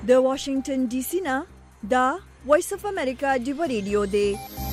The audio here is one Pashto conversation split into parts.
د واشنگټن ډي سي نه دا وایس اف امریکا ډیو ریډیو دی.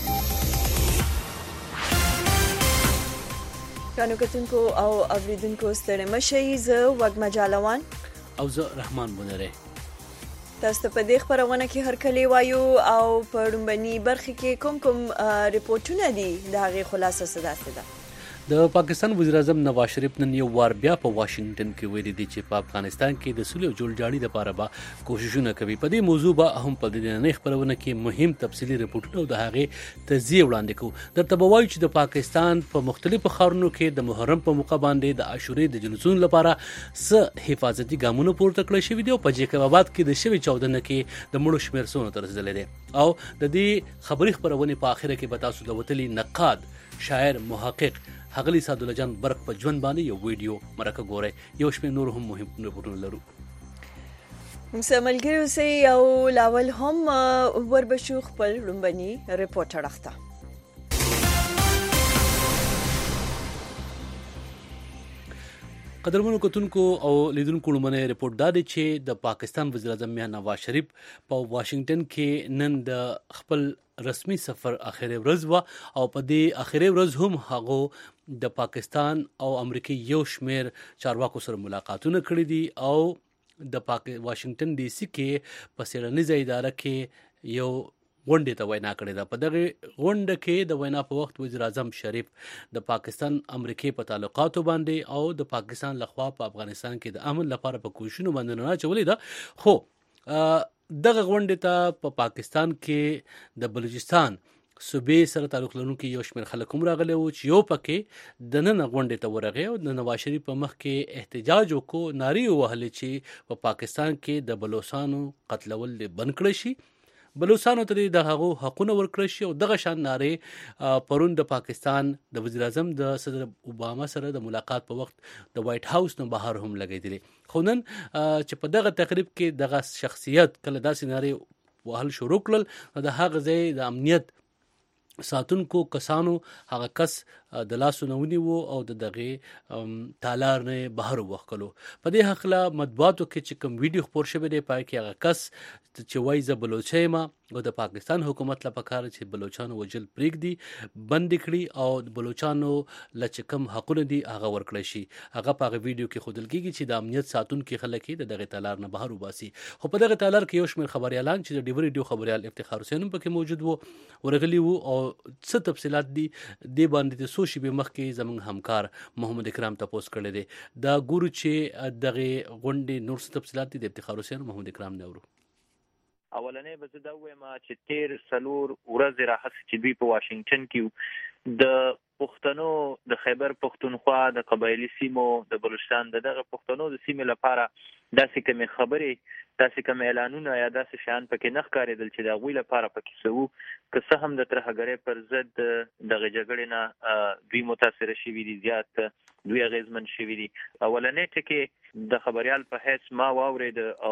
کانو کتونکو او اوریدونکو ستړي مشئ، زه وږمه جالوان او زه رحمان بنره. تاسو ته په دې خبرونه کې هرکلی وایو او په لومړني برخه کې کوم ریپورتونه دي د هغې خلاصه څه ده. د پاکستان وزیر اعظم نواز شریف نن یو وار بیا په واشنگټن کې ویلي دي چې په افغانستان کې د سولې او جوړجاړي لپاره به کوششونه کوي. په دې موضوع به هم په دې نننۍ خبرونه کې مهم تفصیلي ریپورتونه او د هغې تجزیه وړاندې کوو. درته به وایو چې د پاکستان په مختلفو ښارونو کې د محرم په موقع باندې د عاشورې د جلوسونو لپاره څه حفاظتي ګامونه پورته کړل شوي دي او په جیکب آباد کې د شوې چاودنه کې د مړو شمېر څومره ته رسېدلی دی. او د دې خبري خپرونې په آخره کې به تاسو د وتلي نقاد، شاعر، محقق هغلی سعدالله جان برق په ژوند باندې یو ویډیو مرکه ګورئ. یو شمېر نور هم مهم ریپورټونه لرو. موږ ملګري اوسئ او لاول هم وربشو خپل لومړني ریپورټ اړخته. قدرمنو کتونکو او لیدونکو لومړنی ریپورټ دا دی چې د پاکستان وزیر اعظم میاں نواز شریف په واشنگټن کې نن د خپل رسمي سفر اخري ورځ و او په دې اخري ورځ هم هغه د پاکستان او امریکای یو شمېر چارواکو سره ملاقاتونه کړي دي او د واشنگټن ډي سي کې په څېړنیزه اداره کې یو غونډې ته وینا کړې ده. په دغه غونډه کې د وینا په وخت وزیر اعظم شریف د پاکستان امریکای په تعلقاتو باندې او د پاکستان لخوا په افغانستان کې د امن لپاره په کوششونو باندې نه چولې ده. خو دغه غونډې ته په پاکستان کې د بلوچستان صوبې سره تعلق لرونکي یو شمېر خلک هم راغلي وو چې یو پکې د نن غونډې ته ورغی او د نواز شریف په مخ کې احتجاج وکړو، نارې ووهلې چې په پاکستان کې د بلوچستانو قتلول بند کړی شي، بلوچستانو ته د هغو حقونه ورکړل شي. او دغه شان نارې پرون د پاکستان د وزیر اعظم د صدر اوباما سره د ملاقات په وخت د وایټ هاوس نه بهر هم لګېدلې. خو نن چې په دغه تقریب کې دغه شخصیت کله داسې نارې وهل شروع کړل، د هغه ځای د امنیت ساتونکو کسانو هغه کس د لاسو نه ونیو او د دغه تالار نه بهر وښکلو. په دې هکله مطبوعاتو کې چې کوم ویډیو خپور شوی دی پای کې هغه کس چې وایي زه بلوچی یم او د پاکستان حکومت له پکار چې بلوچانو وجل پرېږدي، بند کړي او د بلوچانو له چې کوم حقونه دي هغه ورکړی شي. هغه په هغه ویډیو کې ښودل کېږي چې د امنیت ساتونکي خلک یې د دغه تالار نه بهر وباسي. خو په دغه تالار کې یو شمېر خبریالان چې د ډیو ریډیو خبریال افتخار حسین هم پکې موجود وو ورغلي وو او څه تفصیلات دي دې باندې د څو شېبې مخکې زموږ همکار محمد اکرام تپوس کړی دی. دا ګورو چې دغه غونډې نور څه تفصیلات دي د افتخار حسین محمد اکرام نه ورو. اولنې به زه دا ووایم چې تیر 4 ورځې راهیسې چې دوی په واشنګټن کې د پښتنو د خیبر پښتونخوا د قبایلي سیمو د بلوچستان دغه پښتنو د سیمې لپاره داسې کومې خبرې، داسې کوم اعلانونه یا داسې شیان پکې نه ښکارېدل چې د هغوی لپاره پکې څه وو. که څه هم د ترهګرۍ پر ضد دغه جګړې نه دوی متاثره شوي دي، زیات دوی اغېزمن شوي دي. اولنی ټکي د خبریال په حیث ما واورېد او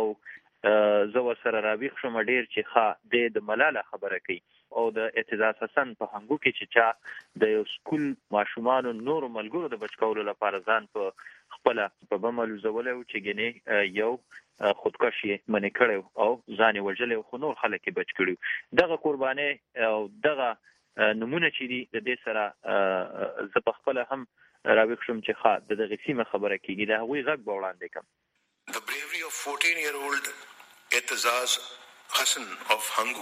زه ورسره راویښ شوم ډېر چې د ملاله خبره کوي او د اعتزاز حسن په هنګو کې چې چا د یو سکول ماشومانو نورو ملګرو د بچ کولو لپاره ځان په خپله په بم الوزولی و چې ګنې یو خودکش یې منې کړی او ځان یې وژلی خو نور خلک یې بچ کړي. دغه قربانۍ او دغه نمونه چې دي د دې سره زه په خپله هم راویښ شوم چې د دغې سیمې خبره کېږي، د هغوی غږ به وړاندې کړم. The bravery of 14-year-old Etazaz Hassan of Hangu,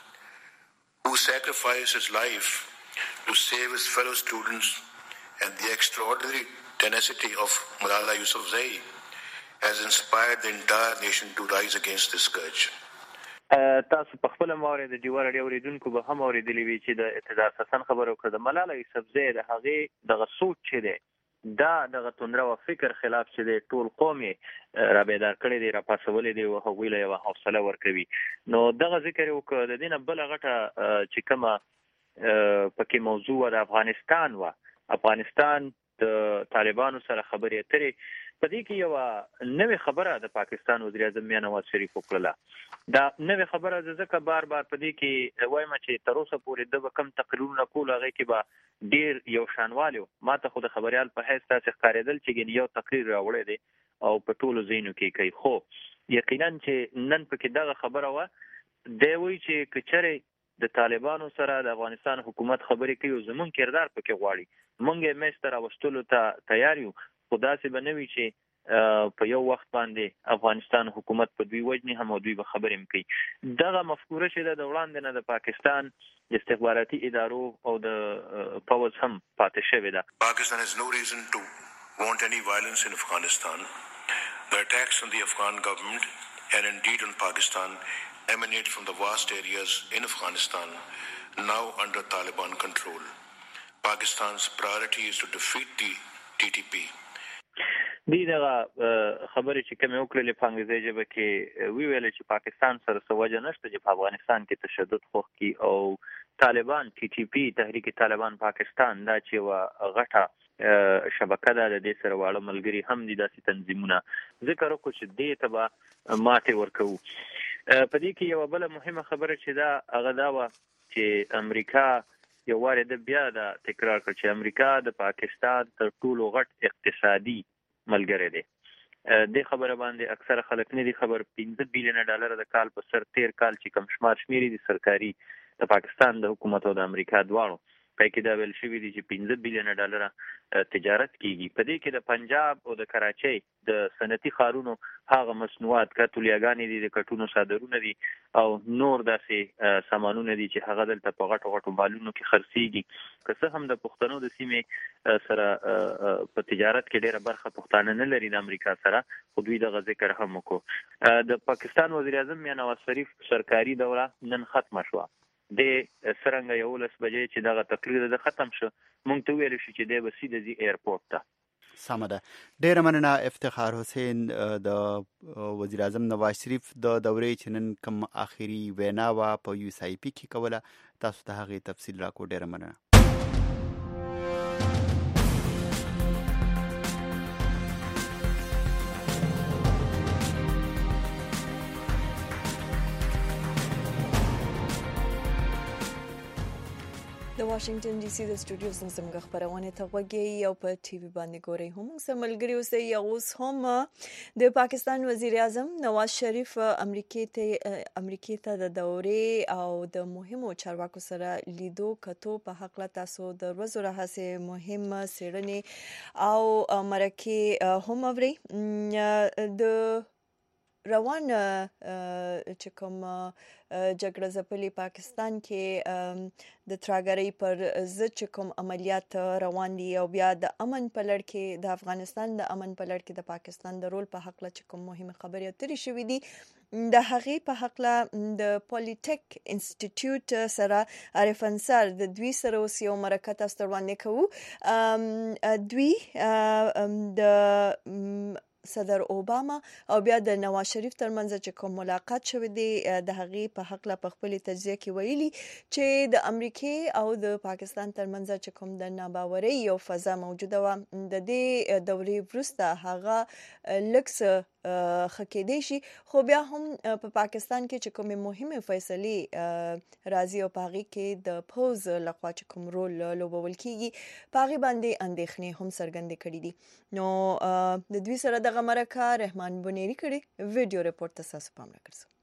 who sacrificed his life to save his fellow students, and the extraordinary tenacity of Malala Yousafzai has inspired the entire nation to rise against this scourge. تاسو په خپله واورئ، د ډیوه راډیو اورېدونکو به هم اورېدلي وي چې د اعتزاز حسن خبره وکړه. د ملاله یوسفزۍ د هغې دغه سوچ چې دی دا دغه توندره و فکر خلاف چې دی ټول قوم یې را بیدار کړی دی، را پاڅولی دی او هغوی له یوه حوصله ورکوي. نو دغه ذکر یې وکړه. د دې نه بله غټه چې کومه پکې موضوع وه د افغانستان وه. افغانستان د طالبانو سره خبرې اترې، په دې کې یوه نوې خبره د پاکستان وزیر اعظم میاں نواز شریف وکړله. دا نوې خبره زه ځکه بار بار په دې کې وایم چې تر اوسه پورې ده به کوم تقریرونه کول هغې کې به ډېر یو شانوالی و. ما ته خو د خبریال په حیث داسې ښکارېدل چې یو تقریر راوړی دی او په ټولو ځایونو کې کوي. خو یقینا چې نن پکې دغه خبره وه دی وایي چې که چېرې د طالبانو سره د افغانستان حکومت خبرې کوي او زمونږ کردار پکې غواړي مونږ یې منځ ته راوستلو ته تیار یو خو داسې به نه وي چې په یو وخت باندې افغانستان حکومت په دوی وجني هم او دوی به خبرې هم کوي دغه مفکوره چې ده د وړاندې نه د پاکستان استخباراتي ادارو او د پوځ هم پاتې شوې ده. Pakistan has no reason to want any violence in Afghanistan. The attacks on the Afghan government and indeed on Pakistan emanate from the vast areas in Afghanistan now under Taliban control. Pakistan's priority is to defeat the TTP. دی دغه خبرې چې کومې وکړلې په انګریزي ژبه کې ویلې چې پاکستان سره څه وجه نشته چې په افغانستان کې تشدد خوښ کړي او طالبان TTP تحریک طالبان پاکستان دا چې یوه غټه شبکه ده د دې سره واړه ملګري هم دي داسې تنظیمونه ذکر وکړو چې دې ته به ماتې ورکوو. په دې کې یوه بله مهمه خبره چې ده هغه دا وه چې امریکا یو وارې د بیا دا تکرار کړ چې امریکا د پاکستان تر ټولو غټ اقتصادي ملګری دی. دې خبره باندې اکثره خلک نه دي خبر. $15 بلیون د کال په سر تیر کال چې کم شمار شمیرې دي سرکاري د پاکستان د حکومت او د امریکا دواړو پای کې دا ویل شوي دي چې $15 بلیون تجارت کیږي. په دې کې د پنجاب او د کراچۍ د صنعتي ښارونو هغه مصنوعات کټولیاګانې دي د کټونو صادرونه دي او نور داسې سامانونه دي چې هغه دلته په غټو غټو مالونو کې خرڅېږي. که څه هم د پښتنو د سیمې سره په تجارت کې ډېره برخه پښتانه نه لري د امریکا سره خو دوی دغه ذکر هم وکړو. د پاکستان وزیر اعظم میاں نواز شریف سرکاري دوره نن ختمه شوه. د څرنګه 11 بجې چې دغه تقریر د ختم شو مونږ ته ویل شو چې د بسیده زی ایرپورټ ته سمه ده. ډېره مننه افتخار حسین د وزیر اعظم نواز شریف د دورې چې نن کوم آخري وینا وه په USIP کې کوله تاسو ته هغې تفصیل راکړو. ډېره مننه. د واشنگټن ډي سي د سټوډیوز څخه زموږ خبرونه ته وګورئ او په ټي وي باندې ګورئ. هم سم ملګری اوسئ. اوس هم د پاکستان وزیر اعظم نواز شریف امریکا ته د دورې او د مهمو چارواکو سره لیدو کتو په حق لا تاسو د ورځو راهسه مهمه سیړنې او مرکه هم اوري. د روان چې کوم جګړه ځپلي پاکستان کې د تراګرۍ پر ضد چې کوم عملیات روان دي او بیا د امن په لړ کې د افغانستان د امن په لړ کې د پاکستان د رول په حق لا چې کوم مهمه خبرې اترې شوې دي د هغې په حق لا د پولیټیک انسټیټیوټ سره عارف انصار د دوی سره اوس یو مرکه تاسو ته وړاندې کوو. دوی د صدر اوباما او بیا د نواز شریف ترمنځ چې کوم ملاقات شوی دی د هغې په حق لا په خپل تجزیه کې ویلي چې د امریکا او د پاکستان ترمنځ چې کوم د ناباورۍ یو فضا موجوده و د دې دورې وروسته هغه لکس خکېدې شي خو بیا هم په پاکستان کې چې کومې مهمه فیصلې راځي او په هغې کې د پوز لخوا چې کوم رول لوبول کیږي په هغې باندې اندېښنې هم څرګندې کړي دي. نو د دوی سره دغه مرکه رحمان بنيري کړي. ویډیو ریپورت ته تاسو پام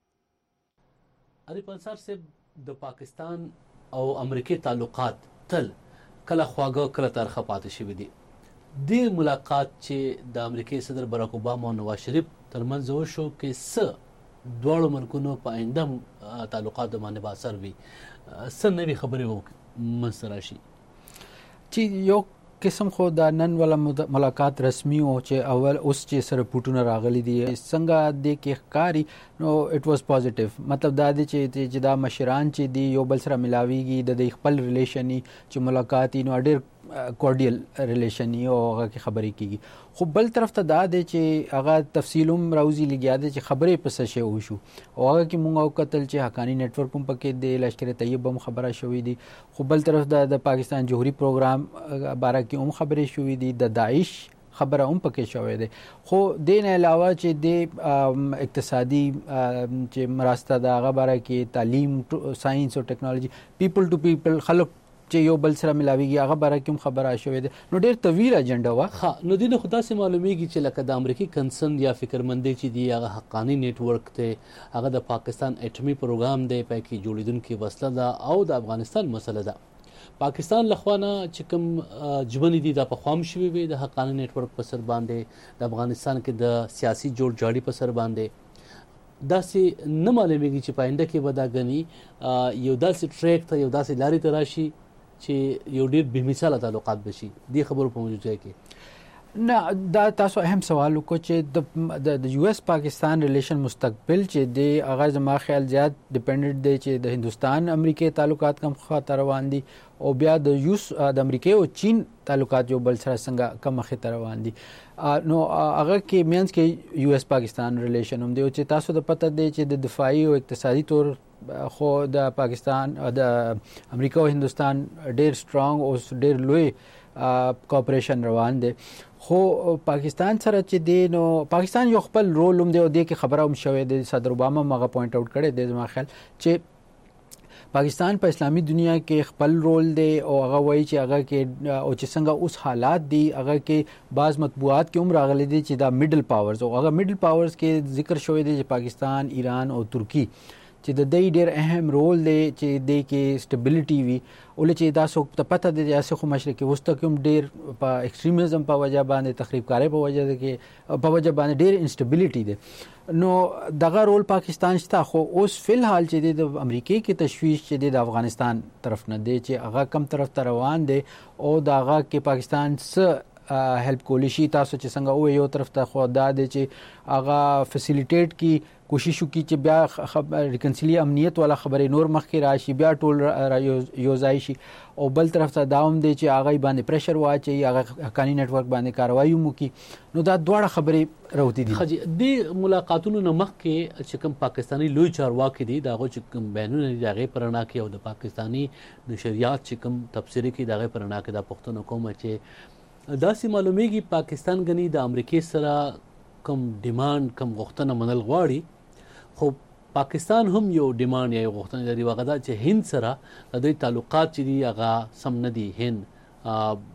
راکړئ. عارف انصار صاحب د پاکستان او امریکای تعلقات تل کله خواږه کله ترخه پاتې شوي دي. د ملاقات چې د امریکای صدر باراک اوباما او نواز شریف ترمنځ وشو کې څه دواړو ملکونو په آینده تعلقات باندې به اثر وي څه نوې خبرې منځته راشي چې یو قسم خو دا نن ولا ملاقات رسمي او چې اول اوس چې سره پټونه راغلي دي څنګه د کې ښکاری نو اټ واز پوزټیو مطلب دا دی چې دا مشران چې دی یو بل سره ملاویږي د خپل ریلیشني چې ملاقات نو ډېر کورډیل ریلیشن او هغه کې خبرې کیږي خو بل طرف ته دا دی چې هغه تفصیلوم راوځي لګیا دی چې خبرې په څه شی وشو او هغه کې مونږ او قتل چې حقانی نت ورک هم پکې دی لشکر طیب هم خبره شوې دي خو بل طرف د پاکستان جوهری پروګرام باره کې هم خبرې شوې دي د داعش خبره هم پکې شوې ده خو دین علاوه چې د اقتصادي چې مراسته د هغه باره کې تعلیم ساينس او ټیکنالوژي پیپل ټو پیپل خلک چې یو بل سره ملاويږي هغه باره کوم خبره شوې ده نو ډېر طویل اجنډا و. ها نو دینه خدا سي معلومیږي چې لکه د امریکای کنسرن یا فکرمندي چې دی هغه حقانی نیټ ورک ته هغه د پاکستان اټومي پروګرام دی په کې جوړیدونکو وسله ده او د افغانستان مسله ده. پاکستان لخوانه چې کوم جبنی دي د پخوام شوی وي د حقانی نیټ ورک په سر باندې د افغانستان کې د سیاسي جوړ جاړي په سر باندې داسې نه معلومیږي چې پاینده کې بداګنی یو داسې ټریک ته یو داسې لاري ته راشي چې یو ډیر بې مثاله تعلقات بشي. دی خبرو په موجوده کې نه دا تاسو اهم سوال وکړو چې د یو اس پاکستان ریلیشن مستقبل چې دی هغه زما خیال زیات ډیپندنت دی چې د هندستان امریکای تعلقات کم خطر روان دي او بیا د امریکای او چین تعلقات جو بل سره څنګه کم خطر روان دي. نو هغه کې مینس کې یو اس پاکستان ریلیشن هم دی او چې تاسو د پته دی چې د دفاعي او اقتصادي تور خو د پاکستان د امریکا او هندستان ډیر سترونګ او ډیر لوی کوپریشن روان دي. خو پاکستان سره چې دی نو پاکستان یو خپل رول هم دی او د کې خبره هم شوې ده صدر اوباما مغه پوینټ اوټ کړی دی زما خیال چې پاکستان په اسلامي دنیا کې خپل رول دی او هغه وایي چې هغه کې او چې څنګه اوس حالات دي هغه کې بعض مطبوعات کې هم راغلي دي چې دا میډل پاورز او هغه میډل پاورز کې ذکر شوی دی چې پاکستان ایران او ترکی چې د دې ډېر اهم رول دی چې د کې سټیبিলিټي وي ولې چې دا څوک ته پته دی چې خو مشرق وسط کې هم ډېر په ایکستریمزم په وجه باندې تخریبکاري په وجه کې په وجه باندې ډېر انسټیبিলিټي دی. نو دغه رول پاکستان شته خو اوس فلحال چې د امریکای کې تشویش چې د افغانستان طرف نه دی چې هغه کم طرف ته روان دی او دغه کې پاکستان څه هیلپ کولی شي. تاسو چې څنګه او یو طرف ته خو دا دی چې هغه فیسیلیټیټ کی کوشش وکړي چې بیا ریکنسیلی امنیت والا خبرې نور مخکې راشي بیا ټول یو ځای شي او بل طرف ته داوم دی چې هغه باندې پریشر واچي هغه حقانی نت ورک باندې کاروایی وکړي. نو دا دواړه خبرې راوتی دي. خجی د ملاقاتونو نه مخکې چې کوم پاکستانی لوی چارواکي دي داغه چې کوم بینونه دي دغه پرنا کې او د پاکستانی نشریات چې کوم تفسیری کې دغه پرنا کې د پښتون حکومت چې داسې معلومیږي پاکستان غني د امریکای سره کوم ډیماند کوم غوښتنه منل غواړي خو پاکستان هم یو ډیماند یا غوښتنه لري وغدا چې هند سره د دوی تعلقات چې دي هغه سم نه دي. هند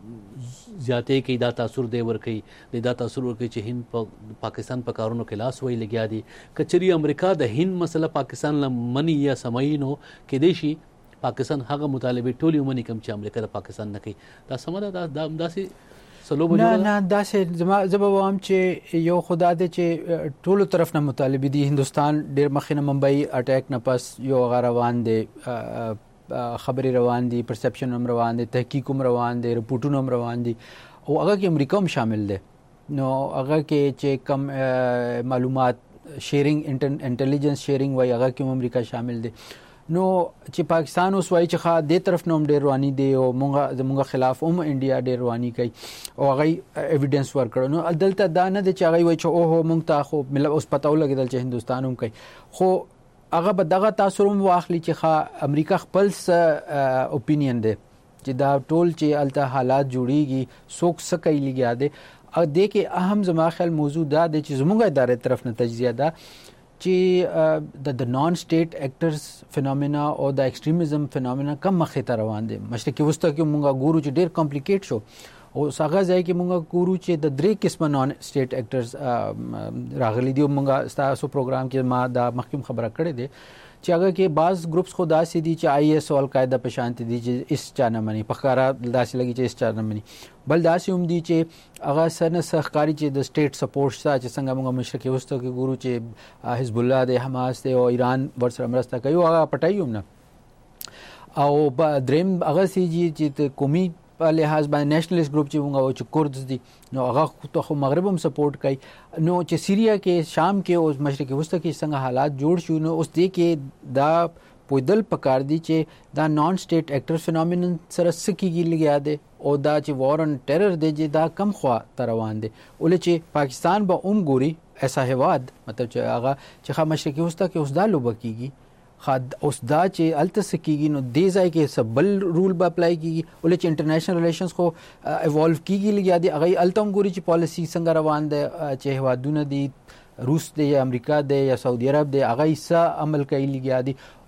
زیاتې کې دا تاثیر دی ورکي دا تاثیر ورکي چې هند په پاکستان په کارونو کې لاس وی لګیا دي. کچري امریکا د هند مسله پاکستان لمنی یا سماینو کې دی شي پاکستان هغه مطالبه ټولې ومني کوم چې امریکا د پاکستان نه کوي. دا سمره دا داسې نه داسې زبوام چې یو خدا دې چې ټولو طرف نه مطالبه دي. هندستان ډېر مخینه ممبئی اٹیک نه پس یو روان دي خبري روان دي پرسپشن هم روان دي تحقیق هم روان دي رپورټونه هم روان دي او هغه کې امریکا هم شامل دي. نو هغه کې چې کم معلومات شیرینګ انټيليجنس شیرینګ وای هغه کې امریکا شامل دي. نو چې پاکستان اوس وایي چې خا د طرف نوم ډېر رواني دی او مونږه خلاف هم انډیا ډېر رواني کوي او هغه ایویډنس ورکړو. نو دلته دا نه دی چې هغه وایي چې اوه مونږ ته خو ملت اوس پتاو لګیدل چې هندستان هم کوي خو هغه به دغه تاثیر هم واخلي چې خا امریکا خپل اپینین دی چې دا ټول چې الته حالات جوړیږي څوک څه کوي لګیا دی. او د کې اهم زما خیال موضوع دا دی چې زموږه ادارې طرف نه تجزیه ده چې د نان سټیټ اکټرز فینومینا او د ایکستریمزم فینومینا کم مخې ته روان دي. مشرقي وسط کې مونږه ګورو چې ډېر کمپلیکیټ شو او څنګه ځای کې مونږه ګورو چې د درې قسمه نان سټیټ اکټرز راغلي دي. مونږه تاسو پروګرام کې ما دا مخکې خبره کړې ده چې هغه کې بعض ګروپس خو داسې دي چې آی ایس او القاعده په شان دي چې اس چا نه مني په ښکارا داسې لګي چې اس چا نه مني بل داسې هم دي چې هغه سره سرکاري چې د سټیټ سپورټ سره چې څنګه موږ مشرقي وسط کې ګورو چې حزب الله د حماس او ایران ورسره مرسته کوي هغه پټایي هم نه او دریم هغه سي چې قومي په لحاظ باندې نېشنلیست ګروپ چې موږ چې کورد دي نو هغه خو مغرب هم سپورټ کوي. نو چې سیریا کې شام کې او مشرقي وسط کې څنګه حالات جوړ شو نو اوس دې کې دا پویدل پکار دي چې دا نان سټیټ اکټر فینومینن سره سکیږي لګیا دي او دا چې وار ان ټیرر دی چې دا کم خوا تر روان دي ولې چې پاکستان به ګوري ایسا هواد مطلب چې هغه چې مشرقي وسط کې اوس دا لوب کیږي خاد اوس دا چې التس کیږي نو دې ځای کې سبل رول به اپلای کیږي ولې چې انټرنیشنل ریلیشنز خو ایوالو کیږي لګیا دي هغه التم ګوري چې پالیسی څنګه روان ده چې هوادونه دي روس دی یا امریکا دی یا سعودي عرب دی هغه یې عمل کوي لګیا دي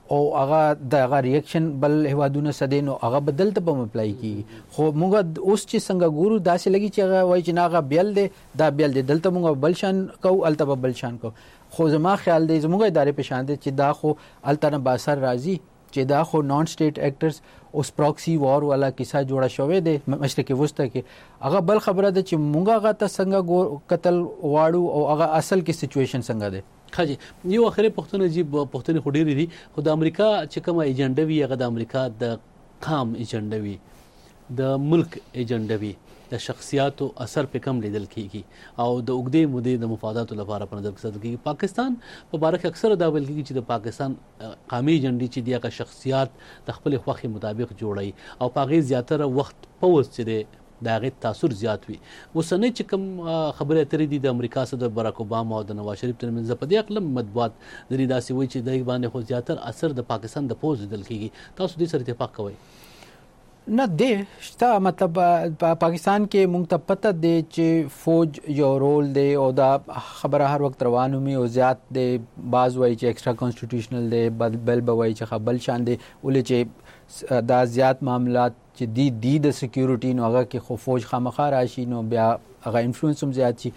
او هغه د هغه ریاکشن بل هوادونه سدینو هغه بدل ته په اپلای کی خو موږ اوس چې څنګه ګورو داسې لګي چې هغه وایي چې نه هغه بیل دی دا بیل دی دلته موږ بل شان کو الته بل شان کو خو زما خیال دی زموږ ادارې په شان دي چې دا خو الته نه باثر راځي چې دا خو نان سټیټ ایکټرز اوس پراکسی وار والا کیسه جوړه شوې ده مشرق وسطی کې هغه بل خبره ده چې مونږه هغه ته څنګه قتل واړو او هغه اصل کې سچويشن څنګه ده خاجي یو اخري پښتون جی پښتون خډيري دي خو د امریکا چې کومه ایجنډا وی هغه د امریکا د قام ایجنډا وی د ملک ایجنډا وی د شخصیاتو اثر په کم لیدل کیږي او د اوګدې مودې د مفاداتو لپاره په نظر کې ساتل کیږي پاکستان په باره کې اکثر دا ویل کیږي چې د پاکستان قومي ایجنډا چې دغه شخصیات د خپل خوخي مطابق جوړي او په غیر زیاتره وخت پوز چې دا غي تاثیر زیات وي وسنه چې کوم خبره اترې دي د امریکا سره د باراک اوباما او د نواز شریف ترمنځ په دې اقلم مطبوعات د داسې وي چې د باندې خو زیاتره اثر د پاکستان د پوز لیدل کیږي تاسو دې سره اتفاق کوئ نه دی شته مطلب پاکستان کې مونږ ته پته دی چې فوج یو رول دی او دا خبره هر وخت روانو می او زیات دی باز وایي چې ایکسترا کانسټیټیوشنل دی بل بوي چې خپل شان دی ولې چې دا زیات معاملات چې دی د سکیورټي نو هغه کې خو فوج خامخا راشي نو بیا هغه انفلوئنس هم زیات شي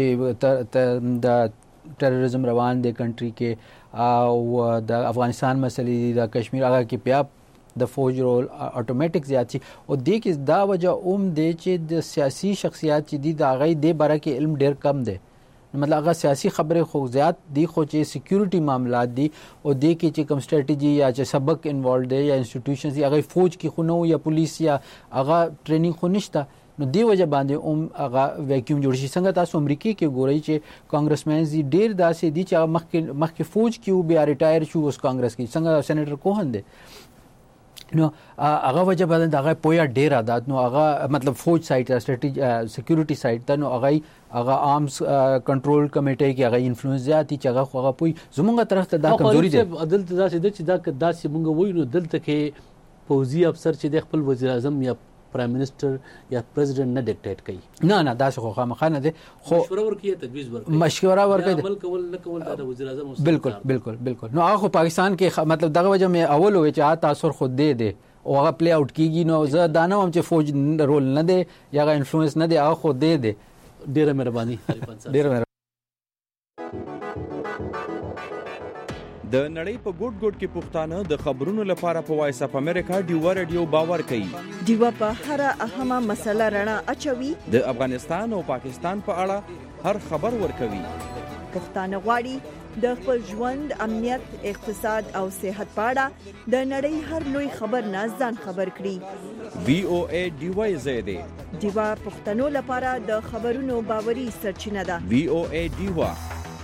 چې د ټیرریزم روان دی کنټری کې او د افغانستان مسلې د کشمیر هغه کې بیا د فوج رول اتوماتیک زیات شي او د کې دا وجه دی چې د سیاسي شخصیت چې دي دا غي د باره کې علم ډیر کم دی مطلب هغه سیاسي خبره خو زیات دي خو چې سکیورټي معاملات دي او د کې چې کوم سټریټجی یا چې سبق انوالو دی یا انسټیټیوشنز هغه فوج کې خو نو یا پولیس یا هغه ټریننګ خو نشته نو دی وجه باندې هغه ویکیوم جوړ شي څنګه تاسو امریکای کې ګورئ چې کانګرسمنز دي ډیر داسې دي چې مخکې فوج کې بیا ریټایر شو اوس کانګرس کې څنګه سېنیټر کوهن دی نو هغه وجه باندې هغه پویا ډیر عادت نو هغه مطلب فوج سایت سټریټجی سکیورټي سایت ته نو هغه آرمز کنټرول کمیټې کې هغه انفلوئنس زیاتی چې هغه پوي زمونږه طرف ته دا کمزوري ده عدالت داسې چې دا داسې مونږ وایو نو دلته کې فوزي افسر چې د خپل وزیر اعظم یا پرایم منسٹر یا پریزیدنت نه ډیکټیټ کوي نه دا څه خو مخانه ده خو مشوره ورکړي تجویز ورکړي مشوره ورکړي عمل کول نه کول د وزیر اعظم بالکل نو هغه پاکستان کې مطلب دغه وجه مې اول وې چې تاثیر خود دی او هغه پلی اوټ کیږي نو زه دا نه هم چې فوج رول نه دی یا هغه انفلوئنس نه دی هغه خود دی ډیره مهرباني ډیره د نړۍ په ګوټ ګوټ کې پښتانه د خبرونو لپاره په وایس اف امریکا ډیوا رادیو باور کوي ډیوا په هر اهمه مسله رڼا اچوي د افغانستان او پاکستان په اړه هر خبر ورکوي پښتانه غواړي د خپل ژوند امنیت اقتصاد او صحت په اړه د نړۍ هر لوی خبر نه ځان خبر کړي وی او ای ډیوا زیاده ډیوا پښتنو لپاره د خبرونو باوري سرچینه ده وی او ای ډیوا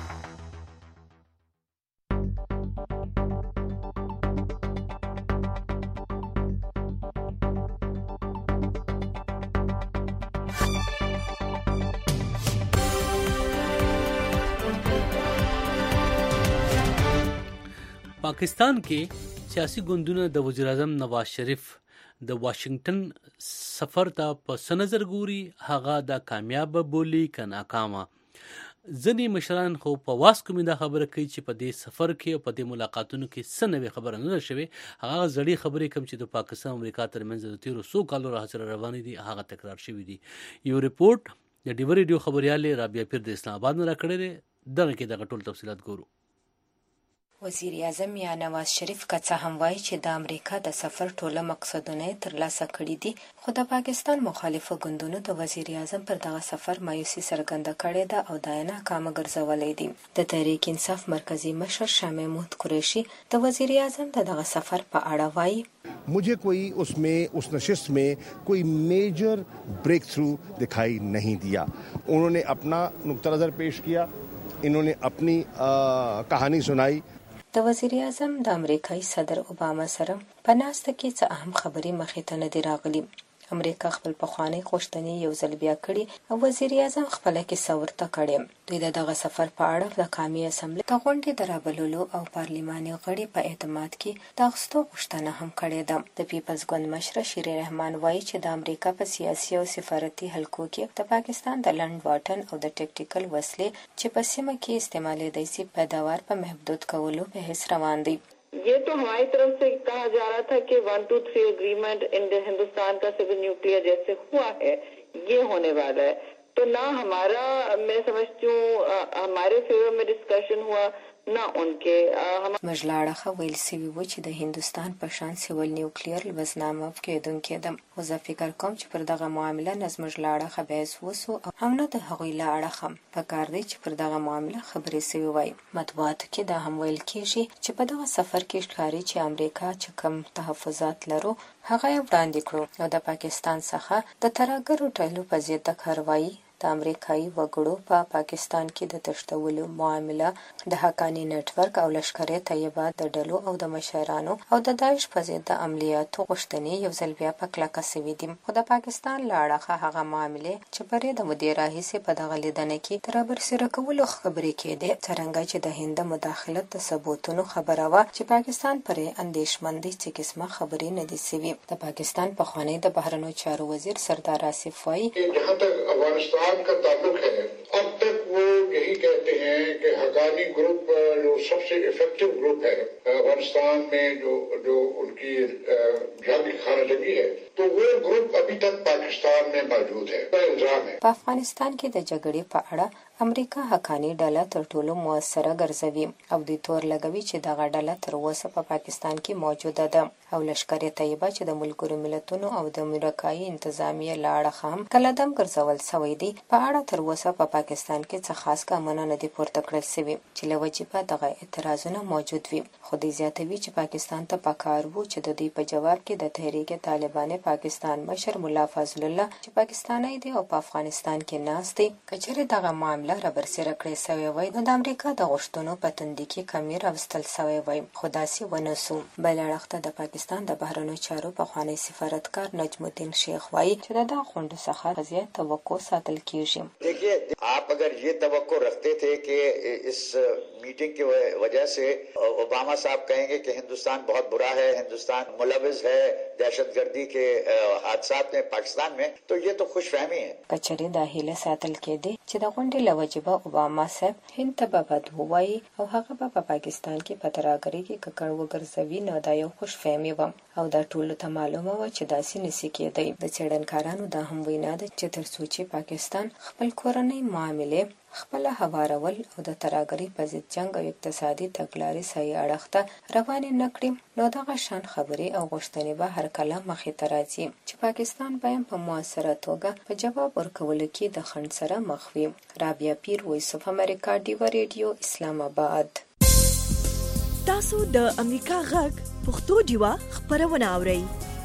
پاکستان کې سیاسي ګوندونه د وزیر اعظم نواز شریف د واشنگټن سفر ته په سنظر ګوري هغه د کامیاب بولی ک ناکامه ځنې مشران خو په واسکو می دا خبره کوي چې په دې سفر کې او په دې ملاقاتونو کې سنوي خبره نه شوي هغه زړې خبرې کوم چې د پاکستان او امریکا ترمنځ د 1300 کالو راهسره روانې دي هغه تکرار شوي دي یو ریپورت د ډیور ریډیو خبريال رابعه پیر د اسلام آباد نه راکړی دی دغه کې د ټول تفصيلات ګورو وزیر اعظم یا نواز شریف که څه هم وایي چې د امریکا د سفر ټوله مقصدونه ترلاسه کړي دي خو د پاکستان مخالفو ګوندونو د وزیر اعظم پر دغه سفر مایوسي څرګنده کړې ده او دا یې ناکامه ګرځولی دي د تحریک انصاف مرکزی مشر شاه محمود قریشي د وزیر اعظم د دغه سفر په اړه وایي मुझे कोई उसमें उस नशिस्त में कोई major break through दिखाई नहीं दिया उन्होंने अपना नुक्ता नज़र पेश किया इन्होंने अपनी कहानी सुनाई د وزیر اعظم د امریکایي صدر اوباما سره په ناسته کې څه اهم خبرې مخې ته نه دي راغلي امریکا خپل پخوانی غوښتنې یو ځل بیا کړي او وزیر اعظم خپله کیسه ورته کړې دوی د دغه سفر په اړه د قومي اسمبلې د غونډې د رابللو او پارلماني غړي په اعتماد کې د اخیستو غوښتنه هم کړې ده د پیپلز ګوند مشره شیر رحمان وایي چې د امریکا په سیاسي او سفارتي حلقو کې د پاکستان د لنډ واټن او د ټیکټیکل وسلې چې په سیمه کې استعمالېدای شي پیداوار په محدود کولو په هیڅ روان دي ये तो हमारी तरफ से कहा जा रहा था कि 1, 2, 3 एग्रीमेंट हिंदुस्तान का सिविल न्यूक्लियर जैसे हुआ है ये होने वाला है, तो ना हमारा, मैं समझती हूँ हमारे फेवर में डिस्कशन हुआ نه اونکه زموږ له اړخه ویل سوي و چې د هندوستان په شان سیول نیوکلیر لوزنامه کېدونکې ده، خو زه فکر کوم چې پر دغه معامله نه زموږ له اړخه بحث وسو او نه د هغوی له اړخه پکار دی چې پر دغه معامله خبرې سوي وای. مطبوعاتو کې دا هم ویل کېږي چې په دغه سفر کې ښکاري چې امریکا چې کوم تحفظات لرو هغه یې وړاندې کړو او د پاکستان څخه د ترهګرو ډلو په ضد د کاروایي د امریکایي وګړو په پاکستان کې د تښتولو معامله د حقانی نتورک او لشکره طیبه د ډلو او د مشرانو او د داعش په ضد د عملیاتو غوښتنې یو ځل بیا په کلکه سوي دي، خو د پاکستان له اړخه هغه معاملې چې پرې د مودې راهیسې په دغه لیدنه کې تر برسېره کولو خبرې کېدې، څرنګه چې د هند مداخلت د ثبوتونو خبره وه چې پاکستان پرې اندېښمن دی څه قسمه خبرې نه دي سوي. د پاکستان پخوانی د بهرنیو چارو وزیر سردار آصف وایي का ताल्लुक है, अब तक वो यही कहते हैं कि हकानी ग्रुप जो सबसे इफेक्टिव ग्रुप है अफगानिस्तान में जो उनकी जंग खानाजंगी है, तो वो ग्रुप अभी तक पाकिस्तान में मौजूद है. इल्जाम है په افغانستان کې د جګړې په اړه امریکا حقانی ډله تر ټولو موثره ګرځوي او د تور لګوي چې دغه ډله تر اوسه په پاکستان کې موجوده ده او لشکر طیبه چې د ملګرو ملتونو او د امریکایي انتظامیه له اړخه هم کله دم ګرځول شوی دی، په اړه تر اوسه په پاکستان کې څه خاص ګامونه نه دي پورته کړل شوي چې له وجې دغه اعتراضونه موجود وي. خو دوی زیاتوي چې پاکستان ته پکار وو چې د دوی په جواب کې د تحریک طالبان پاکستان مشر ملا فضل الله چې پاکستانی دی او په افغانستان کې ناست دی، کچېرې دغه معامله را برسېره کړې سوی وای نو د امریکا د غوښتنو په تندي کې کمی راوستل سوی وای، خو داسې ونه سو. بل اړخ ته د پاکستان د بهرنیو چارو پخوانی سفارتکار نجم الدین شیخ وایي چې د دغه غونډو څخه زیات توقع ساتل کېږي. देखिए, आप अगर ये तवक्को रखते थे कि इस मीटिंग की वजह से ओबामा साहब कहेंगे कि हिंदुस्तान बहुत बुरा है, हिंदुस्तान मुलविस है दहशतगर्दी के हादसात में पाकिस्तान में, तो ये तो खुशफहमी है. کچېرې دا هیله ساتل کېدی چې د غونډې له وجې به اوباما صاحب هند ته به بد ووایي او هغه به په پاکستان کې په ترهګرۍ کې ککړ وګرځوي، نو دا یو خوشفهمي وه او دا ټولو ته معلومه وه چې داسې نشي کېدی. د څېړنکارانو دا هم وینا ده چې تر څو چې پاکستان خپل کورنۍ معاملې خپله هوارول او د ترهګرۍ په ضد جنګ او اقتصادي تګلارې صحیح اړخ ته روانې نه کړي، نو دغه شان خبرې او غوښتنې به هر کله مخې ته راځي چې پاکستان به په مؤثره توګه په جواب ورکولو کې د خنډ سره مخ وي. رابعه پیر، وایس اف امریکا، ډیوا ریډیو، اسلام آباد. تاسو د امریکا غږ پښتو ډیوا خبرونه اورئ.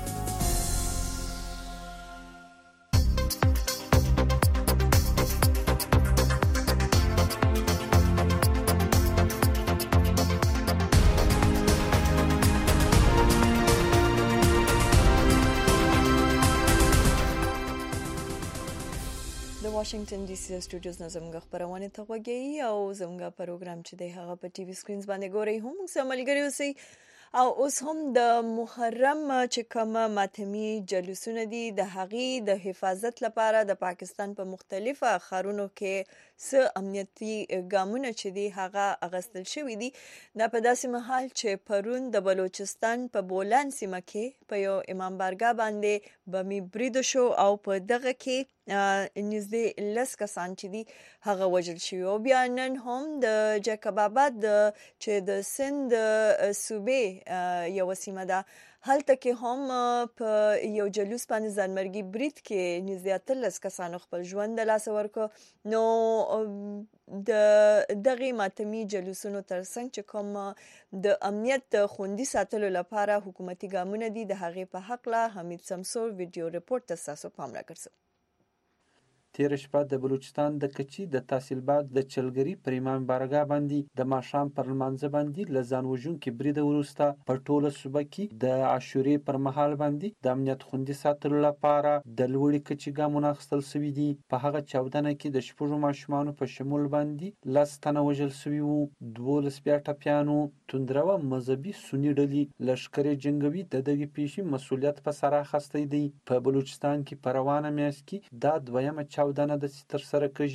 واشنگټن ډي سي سټوډیوز نه زموږ خبرونه ته وګورئ او زموږ پروګرام چې دی هغه په ټي وي سکرینز باندې ګورئ هم سملګری اوسئ او اوس هم د محرم چې کوم ماتمي جلوسونه دي د هغې د حفاظت لپاره د پاکستان په مختلفه ښارونو کې څه امنیتي ګامونه چې دي هغه اغستل شوي دي. دا په داسې مهال چې پرون د بلوچستان په بولان سیمه کې په یو امام بارګاه باندې بمي برید شو او په دغه کې نږدې 10 کسان چې دي هغه وژل شوي او بیا نن هم د جیکب آباد چې د سند صوبې یو سیمه ده هلته کې هم په یو جلوس باندې ځانمرګي برید کې نږدې 13 کسانو خپل ژوند د لاسه ورکړ. نو د دغه ماتمي جلوسونو ترڅنګ چې کوم د امنیت خوندي ساتلو لپاره حکومتي ګامونه دي د هغې په حق له حمید سمسور ویډیو ریپورت تاسو پام راکړئ. تیر شپه د بلوچستان د کچي د تحصیل بعد د چلګری پر امام بارګاه باندې د ماښام پر لمانځه باندې لزان وژونکي برید وروسته په ټوله صوبه کې د عاشورې پر مهال باندې د امنیت خوندي ساتلو لپاره د لوړې کچې ګامونه اخیستل شوي دي. په هغه چاودنه کې د شپږو ماشومانو په شمول باندې 10 تنه وژل شوي وو، 12 بیا ټپیانو. توندروه مذهبي سني ډلې لشکر جنگوي د دغې پیښې مسؤلیت په سر اخیستی دی. په بلوچستان کې په روانه میاشت کې دا دویمه چاودنه د تر سره کېږي.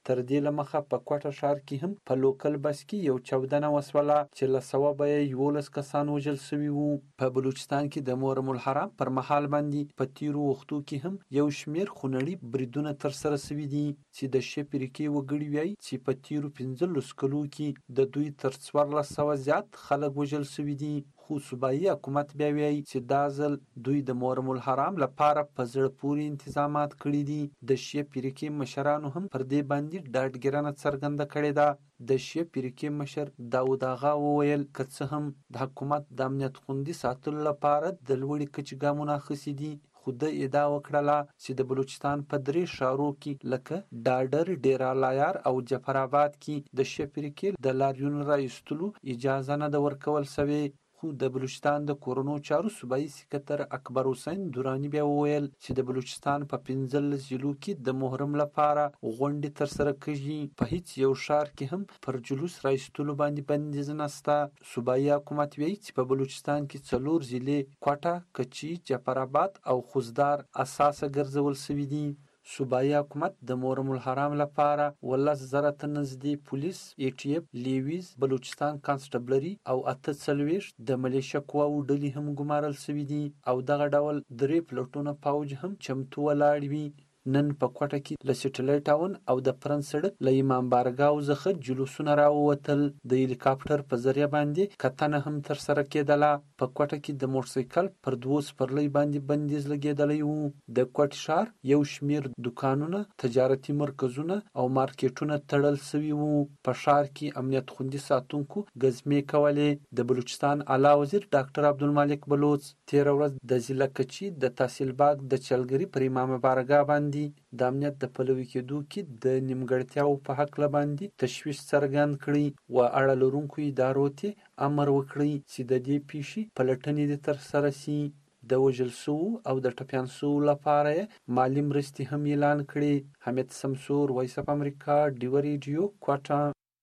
تر دې له مخه په کوټه ښار کې هم په لوکل بس کې یو چاودنه وسوله چې له سوابه یې 11 کسان وژل شوي وو. په بلوچستان کې د محرم الحرام پر مهال باندې په تیرو وختو کې هم یو شمیر خونړي بریدونه ترسره شوي دي چې د شپې پریکې وګړي وایي چې په تیرو 15 کلو کې د دوی تر 1400 زیات خلک وژل شوي دي. خو صوبایي حکومت بیا وایي چې دا ځل دوی د محرم الحرام لپاره په زړه پورې انتظامات کړي دي. د شیعه پیرکې مشرانو هم پر دې باندې ډاډګیرنه څرګنده کړې ده. د شیعه پیرکې مشر داود آغا وویل که څه هم د حکومت د امنیت خوندي ساتلو لپاره د لوړې کچې ګامونه اخیستي دي، خو د ادعا وکړله چې د بلوچستان په 3 ښارو کې لکه ډاډر، ډیرا لایار او جعفر آباد کې د شیعه پیرکې د لاریون رایستلو اجازه نه ده ورکول شوې. خو د بلوچستان د کورونو چارو صوبایي سکرتر اکبر حسین دورانی بیا وویل چې د بلوچستان په 15 ضلعو کې د محرم لپاره غونډې ترسره کېږي. په هیڅ یو ښار کې هم پر جلوس رایستلو باندې بندیز نشته. صوبایي حکومت وایي چې په بلوچستان کې 4 ضلع کوټه، کچي، جعفر آباد او خوزدار اساسه ګرځول شوي دي. صوبایي حکومت د محرم الحرام لپاره 1,000 ته نږدې پولیس، ATF، لیویز، بلوچستان کانسټبلري او 48 د ملیشه قواو ډلې هم ګمارل شوي دي او دغه ډول 3 پلټونه پوځ هم چمتو ولاړ وي. نن په کوټه کې له سټلای ټاون او د پرن سړک له امام بارګاو څخه جلوسونه راووتل. د هلیکاپټر په ذریعه باندې کتنه هم ترسره کېدله. په کوټه کې د موټرسایکل پر 2 سپرلۍ باندې بندیز لګېدلی وو. د کوټ ښار یو شمیر دکانونه، تجارتي مرکزونه او مارکیټونه تړل شوي وو. په ښار کې امنیت خوندي ساتونکو ګزمې کولې. د بلوچستان اعلی وزیر ډاکټر عبدالمالک بلوچ تېره ورځ د ضلع کچي د تحصیل باغ د چلګري پر امام بارګاه باندې د امنیت د پلوي کېدو کې د نیمګړتیاو په حق باندې تشویش څرګند کړي و اړه لرونکو ادارو ته امر وکړي چې د دې پیښې پلټنې دې ترسره شي. د وژل شوو او د ټپیان شوو لپاره مالي مرستې هم اعلان کړي. حمید سمسور، وایس اف امریکا، ډیو ریډیو، کوټه.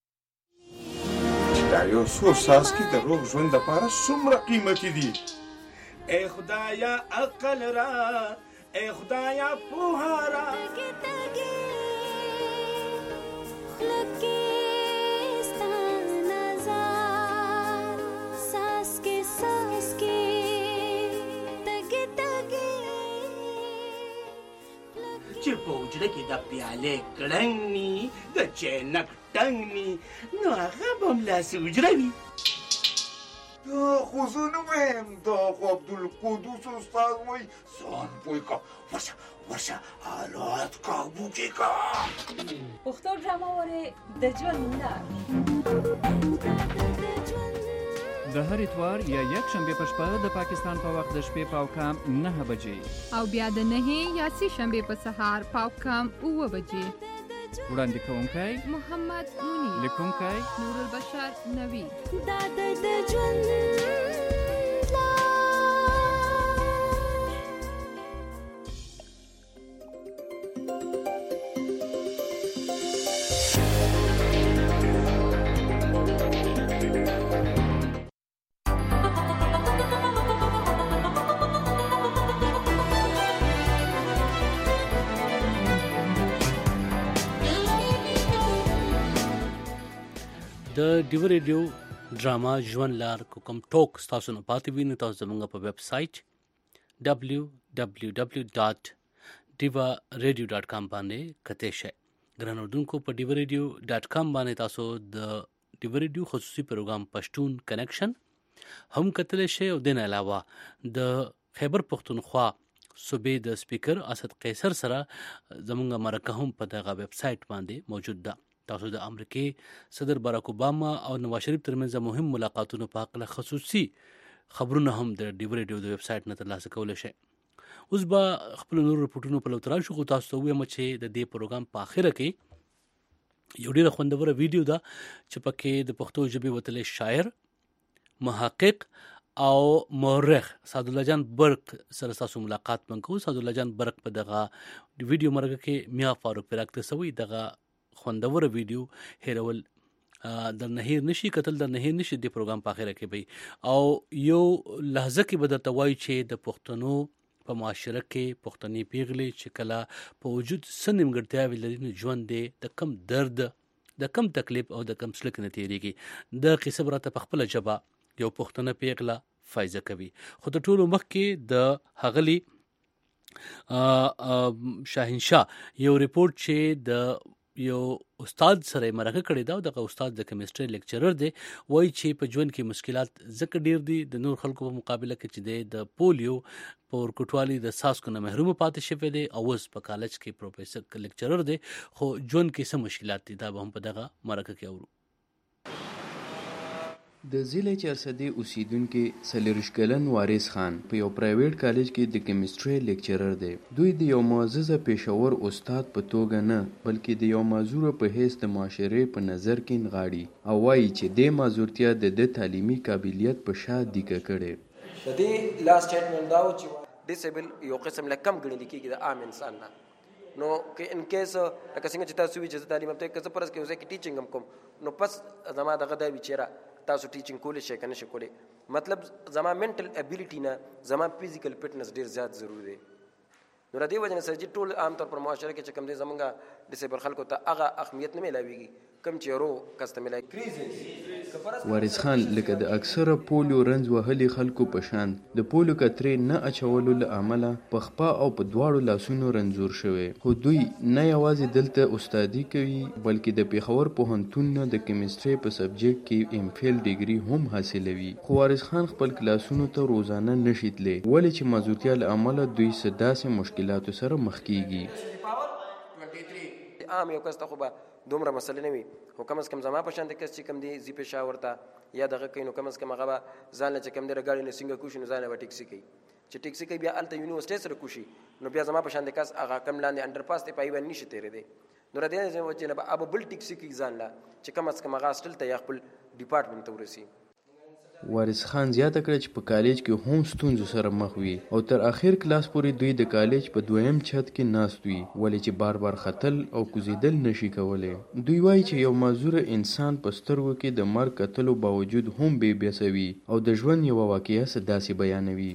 دا یو څو ساس کې د روغ ژوند لپاره څومره قیمتي دي. ای خدایا عقل را، ای خدایا پوهارا. چې په وجره کې د پیالې کړنګ ني، د چینک ټنګ ني، نو هغه به هملاسې وجره وي. دا خو زه نه وایم، دا خو عبدالقدوس استاد وایي. ځان پوه کا، ورشه حالات کابو کې کا. پښتو ډرامه وره د ژوند لار. د هر اتوار یا یک شنبه په شپه د پاکستان په وخت د شپې پاوکام 9 بجې او بیا د 9 یا 3 شنبه په سهار پاوکام 9 بجې. وړاندې کوونکی محمد مونی، لیکونکی نور البشر نوی. دا د ژوند د ډیو ریډیو ډراما ژوند لار کوم ټوک تاسو نه پاتې وینئ، تاسو زموږ په ویب سټ www.divaradio.com باندې کته شئ. ګران اوردونکو په divaradio.com باندې تاسو د ډیو ریډیو خصوصي پروګرام پښتون کنیکشن هم کتلی شئ او دین علاوه د خیبر پختونخوا صوبې د سپیکر اسد قیصر سره زموږ مرکه هم په دغه ویب سټ باندې موجود ده. تاسو د امریکای صدر باراک اوباما او نواز شریف ترمنځ مهم ملاقاتونو په اړه خصوصي خبرونه هم د ډیو ریډیو د ویب سټ نه ترلاسه کولای شئ. اوس به خپل نور رپورټونو په لور راشو، خو تاسو ته وایم چې د دې پروګرام په اخره کې یو ډېره خوندوره ویډیو ده چې پکې د پښتو ژبې وتلی شاعر، محقق او مورخ سعدالله جان برق سره تاسو ملاقات وکړو. سعدالله جان برق په دغه ویډیو مرکه کې میا فاروق پراک ته سوي دغه خوندوره ویډیو هیرول در نهیر نشي کتل، در نهیر نشي د پروګرام په اخره کې به او یو لحظه کې به درته وایي چې د پښتنو په معاشره کې پښتني پیغلې چې کله په وجود څه نیمګړتیاوې لري نو ژوند د کم درد د کم تکلیف او د کم سلک نه تیریږي. د قصه راته په خپله ژبه یو پښتنه پیغله فایزه کوي. خو د ټولو مخکې د هغلي شاهنشاه یو ریپورت چې د یو استاد سره مرکه کړې ده او دغه استاد د کیمستري لیکچرر دی، وایي چې په ژوند کې مشکلات ځکه ډیر دي د نور خلکو په مقابله کې چې د پولیو په ورکوټوالي د څاڅکو نه محروم پاتې شوی دی او اوس په کالج کې پروفیسر لیکچرر دی. خو ژوند کې څه مشکلات دي دا به هم په دغه مرکه کې اورو. د ضلع چارسدې اوسیدونکي 40 کلن وارث خان په یو پرایویټ کالج کې د کیمستري لیکچرر دی. دوی د یو معززه پیشور استاد په توګه نه بلکې د یو معذور په حیث د معاشرې په نظر کې نغاړي او وایي چې د معذورتیا د تعلیمي قابلیت په شا دیګه کړي. د دې لاست سټیټمنټ دا و چې ډیسیبل یو قسم له کم ګڼل کېږي د عام انسان نه. نو که ان کیس لکه څنګه چې تاسو وی چې تعلیم ته کزه پرس کې اوسه کې ټیچینګ هم کوم نو پس زما دغه د ویچره تاسو ټیچینګ کولای شئ کنه شئ کولای. مطلب زما منټل ابیلیټی نه زما فزیکل فټنس ډیر زیات ضروری دی. نو را دې وجه نه سره ټول عام طور پر معاشره کې چې کوم دي زمونږه ډیسیبل خلکو ته هغه اهمیت نه ملاويږي کم چې ورو کسته ملای. وارث خان لکه د اکثره پولیو رنځ وهلي خلکو په شان د پولیو کترې نه اچولو له امله په خپا او په دواړو لاسونو رنځور شوی. خو دوی نه یوازې دلته استادي کوي بلکې د پیښور پوهنتون نه د کیمستري په سبجیکټ کې ام فیل ډیګري هم حاصلوي. خو وارث خان خپل کلاسونو ته روزانه نشي تللی ولې چې معذورتیا له امله دوی داسې مشکلاتو سره مخ کیږي. عام یو کس ته خو به دومره مسله نه وي خو کم از کم زما په شان د کس چې کم دی زی پېښور ته یا دغه کوي نو کم از کم هغه به ځان له چې کم دی رګاړي نه څنګه کوشي نو ځان به ټیکسي کوي چې ټیکسي کوي بیا هلته یونیورسټۍ سره کوشي نو بیا زما په شان د کس هغه کم لاندې انډر پاس ته پای باندې نشي تېرېدی. نو را دې وجې نه به اب بل ټیکسي کوي ځان له چې کم از کم هغه هاسټل ته یا خپل ډپارټمنټ ته ورسي. وارث خان زیاته کړه چې په کالج کې هم ستونزو سره مخ وي او تر اخر کلاس پورې دوی د کالج په دویم چھت کې ناست وي ولې چې بار بار خطل او کوزیدل نشي کولای. دوی وایي چې یو معذور انسان په سترګو کې د مرګ کتلو باوجود هم بې بېسوي او د ژوند یوه واقعه داسې بیانوي.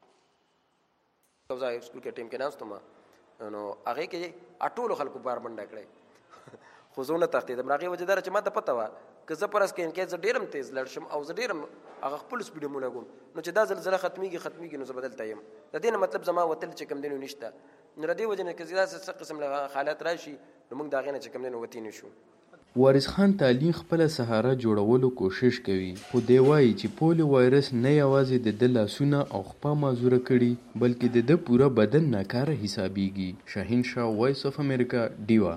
زه سکول کې ټیم کې ناست وم نو هغې کې ټولو خلکو بار منډه کړی خو زه ونه تښتېدم. هغې وجه دا چې ما ته پته وه که زه پرس کې انکې زه ډېر هم تیز لړ شم او زه ډېر هم هغه خپل سپیډ هم ولګوم نو چې دا زلزله ختمیږي نو زه به دلته یم. د دې نه مطلب زما وتل چې کوم دی نو نشته. نو د دې وجې نه که داسې څه قسم حالات راشي نو موږ د هغې نه چې کوم دی نو وتې نه شو. وارث خان تعلیم خپله سهاره جوړولو کوشش کوي خو دی وایي چې پولیو وایرس نه یوازې د ده لاسونه او خپه معذوره کړي بلکې د ده پوره بدن ناکاره حسابیږي. شاهین شاه، وایس اف امریکا، ډیوا.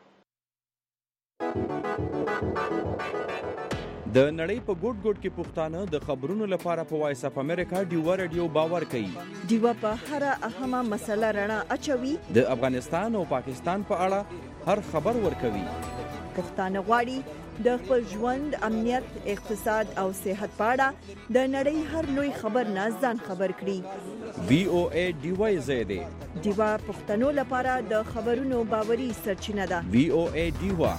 د نړۍ په ګوټ ګوټ کې پښتانه د خبرونو لپاره په وایس اف امریکا ډیوا رادیو باور کوي. ډیوا په هر اهمه مسله رڼا اچوي. د افغانستان او پاکستان په اړه هر خبر ورکوي. پښتانه غواړي د خپل ژوند، امنیت، اقتصاد او صحت په اړه د نړۍ هر لوی خبر نه ځان خبر کړي. VOA ډیوا زیاده ډیوا پښتنو لپاره د خبرونو باوري سرچینه ده. VOA ډیوا.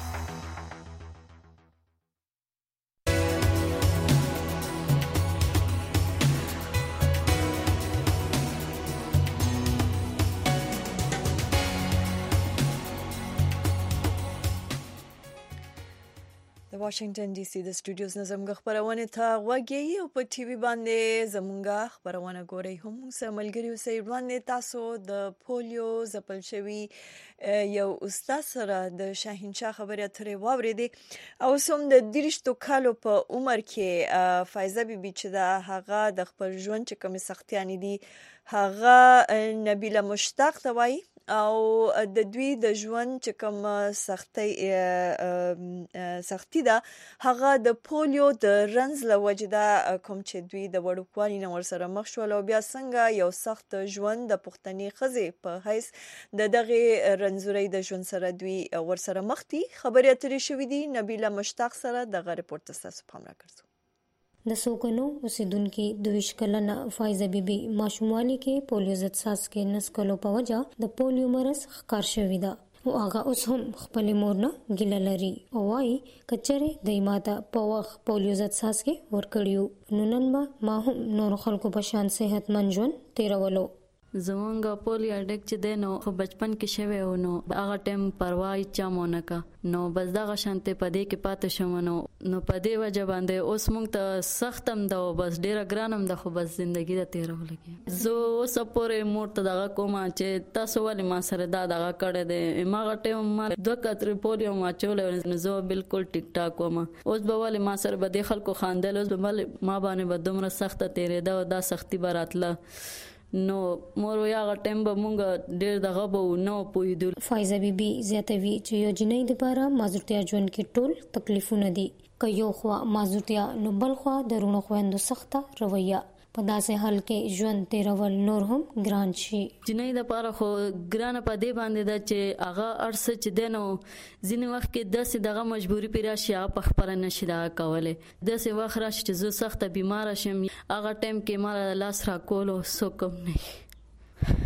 واشنگټن ډي سي د سټوډیوز نه زموږ خبرونه ته غوږی او په ټي وي باندې زموږ خبرونه ګورئ. هم موږ ملګری اوسئ. وړاندې تاسو د پولیو ځپل شوي یو استاد سره د شاهنشاه خبرې اترې واورېدې او سم د 30 کالو په عمر کې فایزه بیبي چې د هغه د خپل ژوند چې کوم سختیانی دي هغه نبیله مشتاق ته وایي او د دوی د ژوند چې کوم سختی ده هغه د پولیو د رنځ له وجې ده کوم چې دوی د وړوکوالي نه ورسره مخ شول او بیا څنګه یو سخت ژوند د پښتني ښځې په حیث د دغې رنځورۍ د ژوند سره دوی ورسره مخ دي. خبرې اترې شوې دي. نبیله مشتاق سره دغه رپورټ ته ستاسو پام راګرځو. د سوګنو اوسیدونکو 22 کلنه فایزه بیبي ماشوموالي کې پولیو ضد څاڅکي نسکلو په وجه د پولیو مرض ښکار شوی ده او هغه اوس هم خپل مور نه ګیله لري او وايي کچره د ماته په وخت پولیو ضد څاڅکي ورکړیو نو نن ما هم نور خلکو په شان صحتمند ژوند تیرولو. زمونږ پولیو اډیک چې دی نو خو بچپن کې شوی و نو هغه ټایم پروا هیچا مو نه کا نو بس دغه شانتې په دې کې پاتې شوم نو په دې وجه باندې اوس موږ ته سخت هم ده او بس ډېره ګران هم ده خو بس زندګي ده تېرول کېږي. زه اوسه پورې مور ته دغه کوم چې تاسو ولې ما سره دا دغه کړی دی. هماغه ټایم ما 2 کترې پولیو مو اچولی نو زه بالکل ټیک ټاک وم. اوس به ولې ما سره به دې خلکو خاندل، اوس به ولې ما باندې به دومره سخته تېرېده او دا سختي به راتله. نو مور وی هغه ټایم به مونږ ډېر دغه به نه پوهېدو. فایزه بیبي زیاتوي چې یو جنۍ دپاره مازورتیا ژوند کې ټول تکلیفونه دي، که یو خوا مازورتیا نو بل خوا د روڼو خویندو سخته رویه. په داسې حال کې ژوند تېرول نور هم ګران شي. جنۍ دپاره خو ګرانه په دې باندې ده چې هغه هر څه چې دی نو ځینې وخت کې داسې دغه مجبوري پرې راشي هغه په خپله نشي دغه کولی. داسې وخت راشي چې زه سخته بیماره شم، هغه ټایم کې ما لاس راکولو څوک هم نه وي.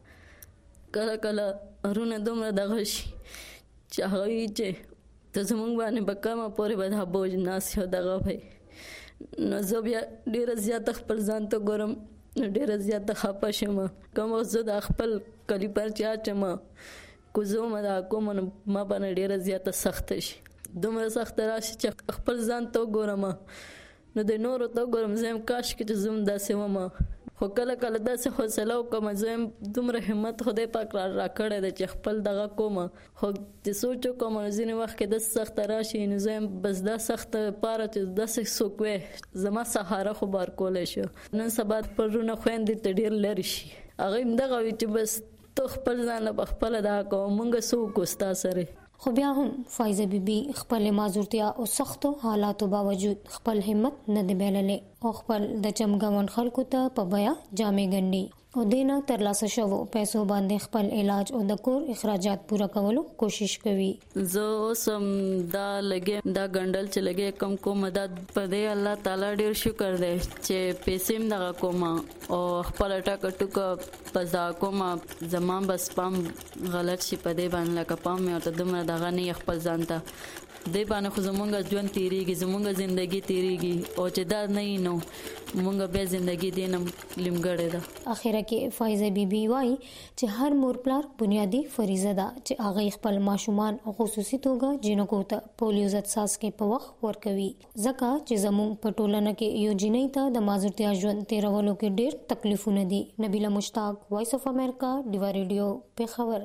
کله کله رونه دومره دغه شي چې هغه وي چې ته زمونږ باندې به کومه پورې به دا بوج ناست او دغه وی. نو زه بیا ډېره زیاته خپل ځان ته ګورم، ډېره زیاته خفه شم. کوم وخت زه د خپل کلیپر چې اچم کوزومه دا کوم نو ما باندې ډېره زیاته سخته شي، دومره سخته راشي چې خپل ځان ته وګورم نو د نورو ته وګورم زه هم کاشکې چې زه هم داسې وم. خو کله کله داسې حوصله وکړم زه هم دومره همت خدای پاک راکړی دی چې خپل دغه کوم. خو چې سوچ وکړم ځینې وخت کې داسې سخته راشي نو زه هم بس دا سخته پاره چې داسې څوک وی زما سهاره خو بار کولی شو. نن سبا خپل رونه خویندې ته ډېر لرې شي، هغوی هم دغه وي چې بس ته خپل ځان له پخپله دغه کوه مونږ څه وکړو ستا سره. خو بیا هم فایزه بیبي خپل مازورتیا او سختو حالاتو باوجود خپل همت نه دی بایللی او خپل د چمګاون خلکو ته په بیا جامې ګنډي او دینا ترلاسه شوو پیسو باندې خپل علاج او د کور اخراجات پورا کولو کوشش کوي. زه اوس دا لګې دا ګنډل چې لګې کم کوم دا په دې الله تعالی ډېر شکر دی چې پیسې هم دغه کوم او خپل ټاکه ټوکه بس دا کوم زمان بس پام غلط شي په دې باندې لکه پام مې ورته دومره دغه نه خپل ځان ته دې باندې خو زمونږ ژوند تیریږي، زمونږ زندگی تیریږي او چې دا نه نو مونږ بیا زندگی دینم لیمګړې ده. اخره کې فایزه بیبي وایي چې هر مور پلار بنیادی فریضه ده چې هغه خپل ماشومان او خصوصي توګه جنکو ته پولیو ضد څاڅکي په وخت ورکوي، ځکه چې زموږ په ټولنه کې یو جنۍ ته د مازورتیا ژوند تیرولو کې ډېر تکلیفونه دي. نبیله مشتاق، وایس اف امریکا، ډیوا ریډیو، پیښور.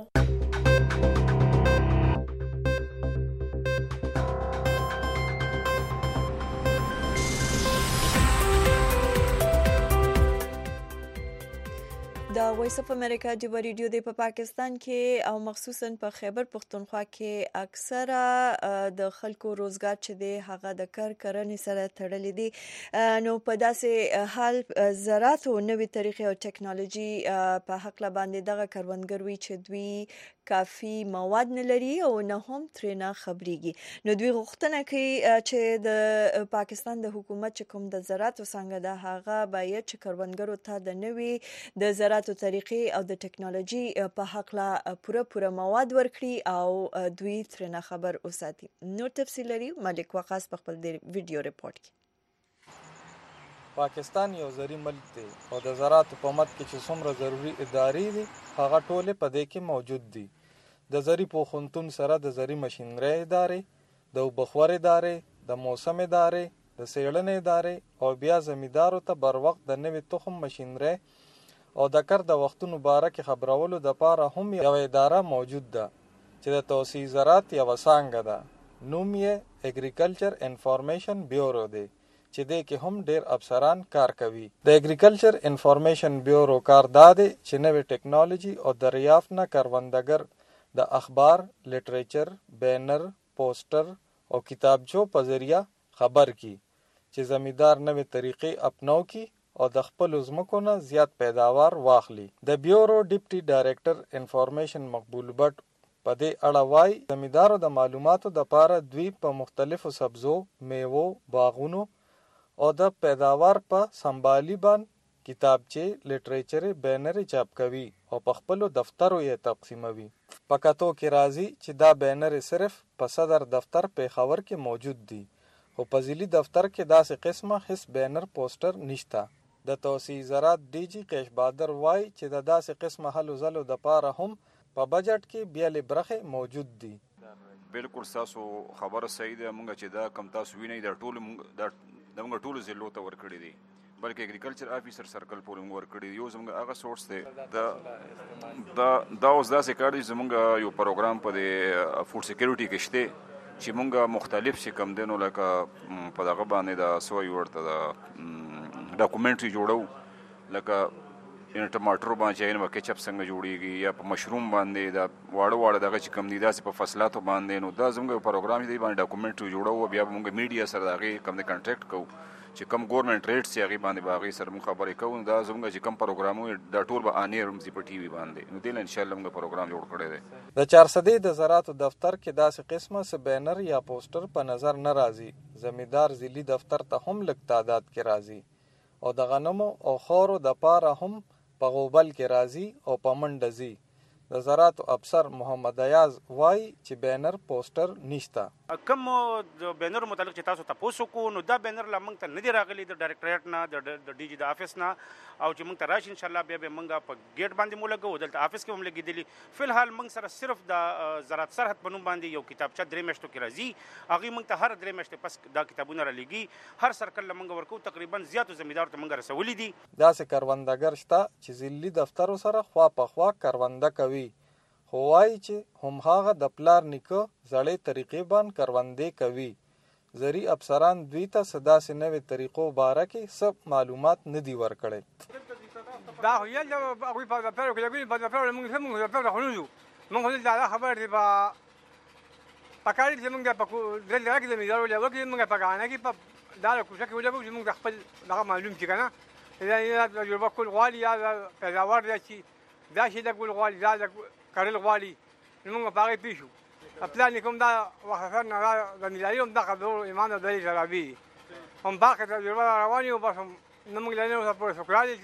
د وایس اف امریکا ډیوا ریډیو د پاکستان کې او مخصوصا په خیبر پختونخوا کې اکثره د خلکو روزګار چې دی هغه د کرنې سره تړلې دي. نو په داسې حال زراعت او نوې طریقې او ټیکنالوژي په حق باندې دغه کروندګر وی چې دوی کافي مواد نه لري او نه هم ترېنه خبريږي. نو دوی غوښتنه کوي چې د پاکستان د حکومت چې کوم د زراعت څنګه د هغه باید چې کروندګرو ته د نوې د زراعت طریقې او د ټیکنالوژي په حق لا پوره مواد ورکړي او دوی ترېنه خبر اوساتي. نور تفصیل لري ملک وقاص په خپل ویډیو ریپورت کې. پاکستان یو زرعي ملک دی او د زراعت په مت کې چې څومره ضروری ادارې دي هغه ټوله په دې کې موجود دي. د زرعي پوهنتون سره د زرعي ماشینري ادارې، د وبخور ادارې، د موسم ادارې، د سیړنې ادارې او بیا زمیندارو ته بر وخت د نوې تخم ماشینري او د کار د وختونو باره کې خبرولو د پاره هم یو اداره موجود ده چې د توسعه زراعت یو څانګه ده. نوم یې اګریکلچر انفارمیشن بیورو دی چې دې کې هم ډېر افسران کار کوي. د اګریکلچر انفارمیشن بیورو کار دا دی چې نوې ټیکنالوژي او دریافت نه کروندګر د اخبار، لټریچر، بینر، پوسټر او کتابچو په ذریعہ خبر کی چې زمیندار نوې طریقې اپناو کی او د خپل ځمکو نه زیات پیداوار واخلي. د بیورو ډیپټي ډایریکټر انفارمیشن مقبول بټ په دې اړه وایي زمیندارو د معلوماتو د پاره دوی په مختلفو سبزو، میوو، باغونو او د پیداوار په سمبالي باندې کتابچه، لټریچر، بینر چاپ کوي او په خپل دفترو یې تقسیموي. پکاتو کې راځي چې دا بینر صرف په صدر دفتر پیښور کې موجود دي او په ضلعي دفتر کې داسې قسمه هیڅ بینر پوسټر نشته. د توسعه زراعت ډي جی قیش بادر وای چې د داسې قسمه هلو ځلو د پاره هم په بجټ کې بیلې برخې موجود دي. بالکل تاسو خبره صحیح ده. مونږ چې دا کم تاسو وینئ د موږ ټولو ضلعو ته ورکړي دي، بلکې اګریکلچر آفیسر سرکل پورې موږ ورکړي دي. یو زموږ هغه سورس دی دا اوس داسې کار دی چې زموږ یو پروګرام په د فوډ سکیورټي کې شته چې مونږ مختلف چې کم دی نو لکه په دغه باندې د سوی ورته د ډاکومنټري جوړو، لکه ټماټر باندې چې کیچپ څنګه جوړیږي یا په مشروم باندې دا واړه دغه چې کم دي داسې په فصلاتو باندې. نو دا زموږ پروګرام دی باندې ډاکومنټري جوړو، بیا مونږ میډیا سره هغې کم دی کنټیکټ کوو چې کم ګورنمنټ ریټس چې هغې باندې به هغې سره مونږ خبرې کوو. دا زموږ چې کم پروګرامونه دا ټول به آنیر هم ځي په ټي وي باندې. نو دې نه انشاءالله موږ پروګرام جوړ کړی دی. د چارسدې د زراعتو دفتر کې داسې قسمه څه بینر یا پوسټر په نظر نه راځي. زمیندار ضلعي دفتر ته هم لږ تعداد کې راځي او د غنمو او خاورو د پاره هم په غوبل کې راځي او په منډه ځي. د زراعت افسر محمد ایاز وای چې بینر پوسټر نشته. کوم د بینر متعلق چې تاسو تاسو کو نو دا بینر لا موږ ته نه دی راغلی د ډایرکټریټ نه د ډي جی د افیس نه، او چې موږ ته راشي ان شاء الله بیا به موږ په گیټ باندې مو لګو، دلته افیس کې هم لګیدلی. فلحال موږ سره صرف د زراعت سرحد په نوم باندې یو کتابچه 3 میاشتو کې راځي، هغه موږ ته هر 3 میاشتې پس دا کتابونه را لګي. هر سرکل موږ ورکو، تقریبا زیاتو زمیندار ته موږ رسولې دي. داسې کروندګر شته چې ضلعي دفتر سره خوا په خوا کرونده کوي، خو وایي چې هم هغه د پلار نیکه زړې طریقې باندې کروندې کوي. زرعي افسران دوی ته څه داسې نوې طریقو باره کې څه معلومات نه دي ورکړی. دا خو یل هغوی په دفترو کې لګوي، په دفترو موږ دفتر خو نه ځو. موږ خو دلته دا خبره دی په کار دي چې موږ په دلته کې زمیندار ولګو کې موږ په ګاڼه کې په دا کوڅه کې ولګو چې موږ خپل دغه معلوم چې که نه یا تجربه کول غواړي یا پیداوار دی چې دا شي لګول غواړي دا کرل غواړي نو موږ په هغې پوه شو. پلان یې کوم دا وخت نه د نیلایي هم دغه دور ایمان او دلیل شرابي هم باقي تجربه را روان یو بس نه موږ لا نه اوسه پورې شکر دی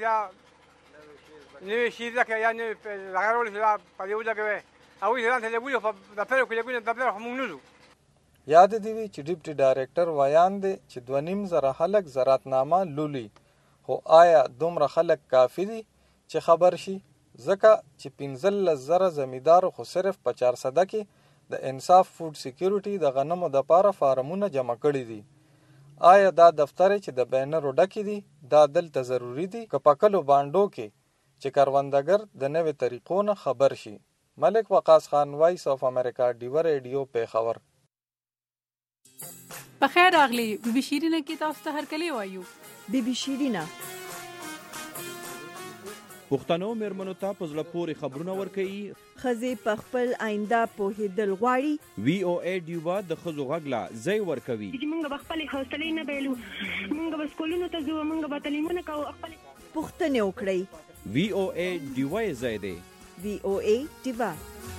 چې نوي شي ځکه یا نوي هغه ډول چې په دې ولګوي هغوی ځان ته لګولي په دفترو کې لګولي دفتر خو موږ نه ځو. یاد دې وي چې ډیپټي ډایرکټر ویان دی چې 2.5 خلک زراعتنامه لولي، خو آیا دومره خلک کافي دي چې خبر شي؟ ځکه چې 15,000 زمیندارو خو صرف په 400 کې د انصاف فوډ سکیورټي د غنمو د پاره فارمونه جمع کړي دي. آیا دا دفتر چې د بینرو ډکې دي دا دلته ضروری دي که په کلو بانډو کې چې کروندګر د نوې طریقو نه خبر شي؟ ملک وقاص خان، وایس آف امریکا، ډیوه ریډیو، پیښور. په خیر راغلی بي بي شیرینه کې تاسو ته هرکلی وایو. بي بي شیرینه پښتنو میرمنو ته په زړه پورې خبرونه ورکوي، ښځې په خپل آینده پوهېدل غواړي. وی او ای ډیوه د ښځو غږ لا ځای ورکوي. چې موږ به خپلې حوصلې نه بایلو، موږ به سکولونو ته ځو، موږ به تعلیمونه کوو، خپلې پوښتنې وکړئ. وی او ای ډیوه یې ځای دی. وی او ای ډیوه.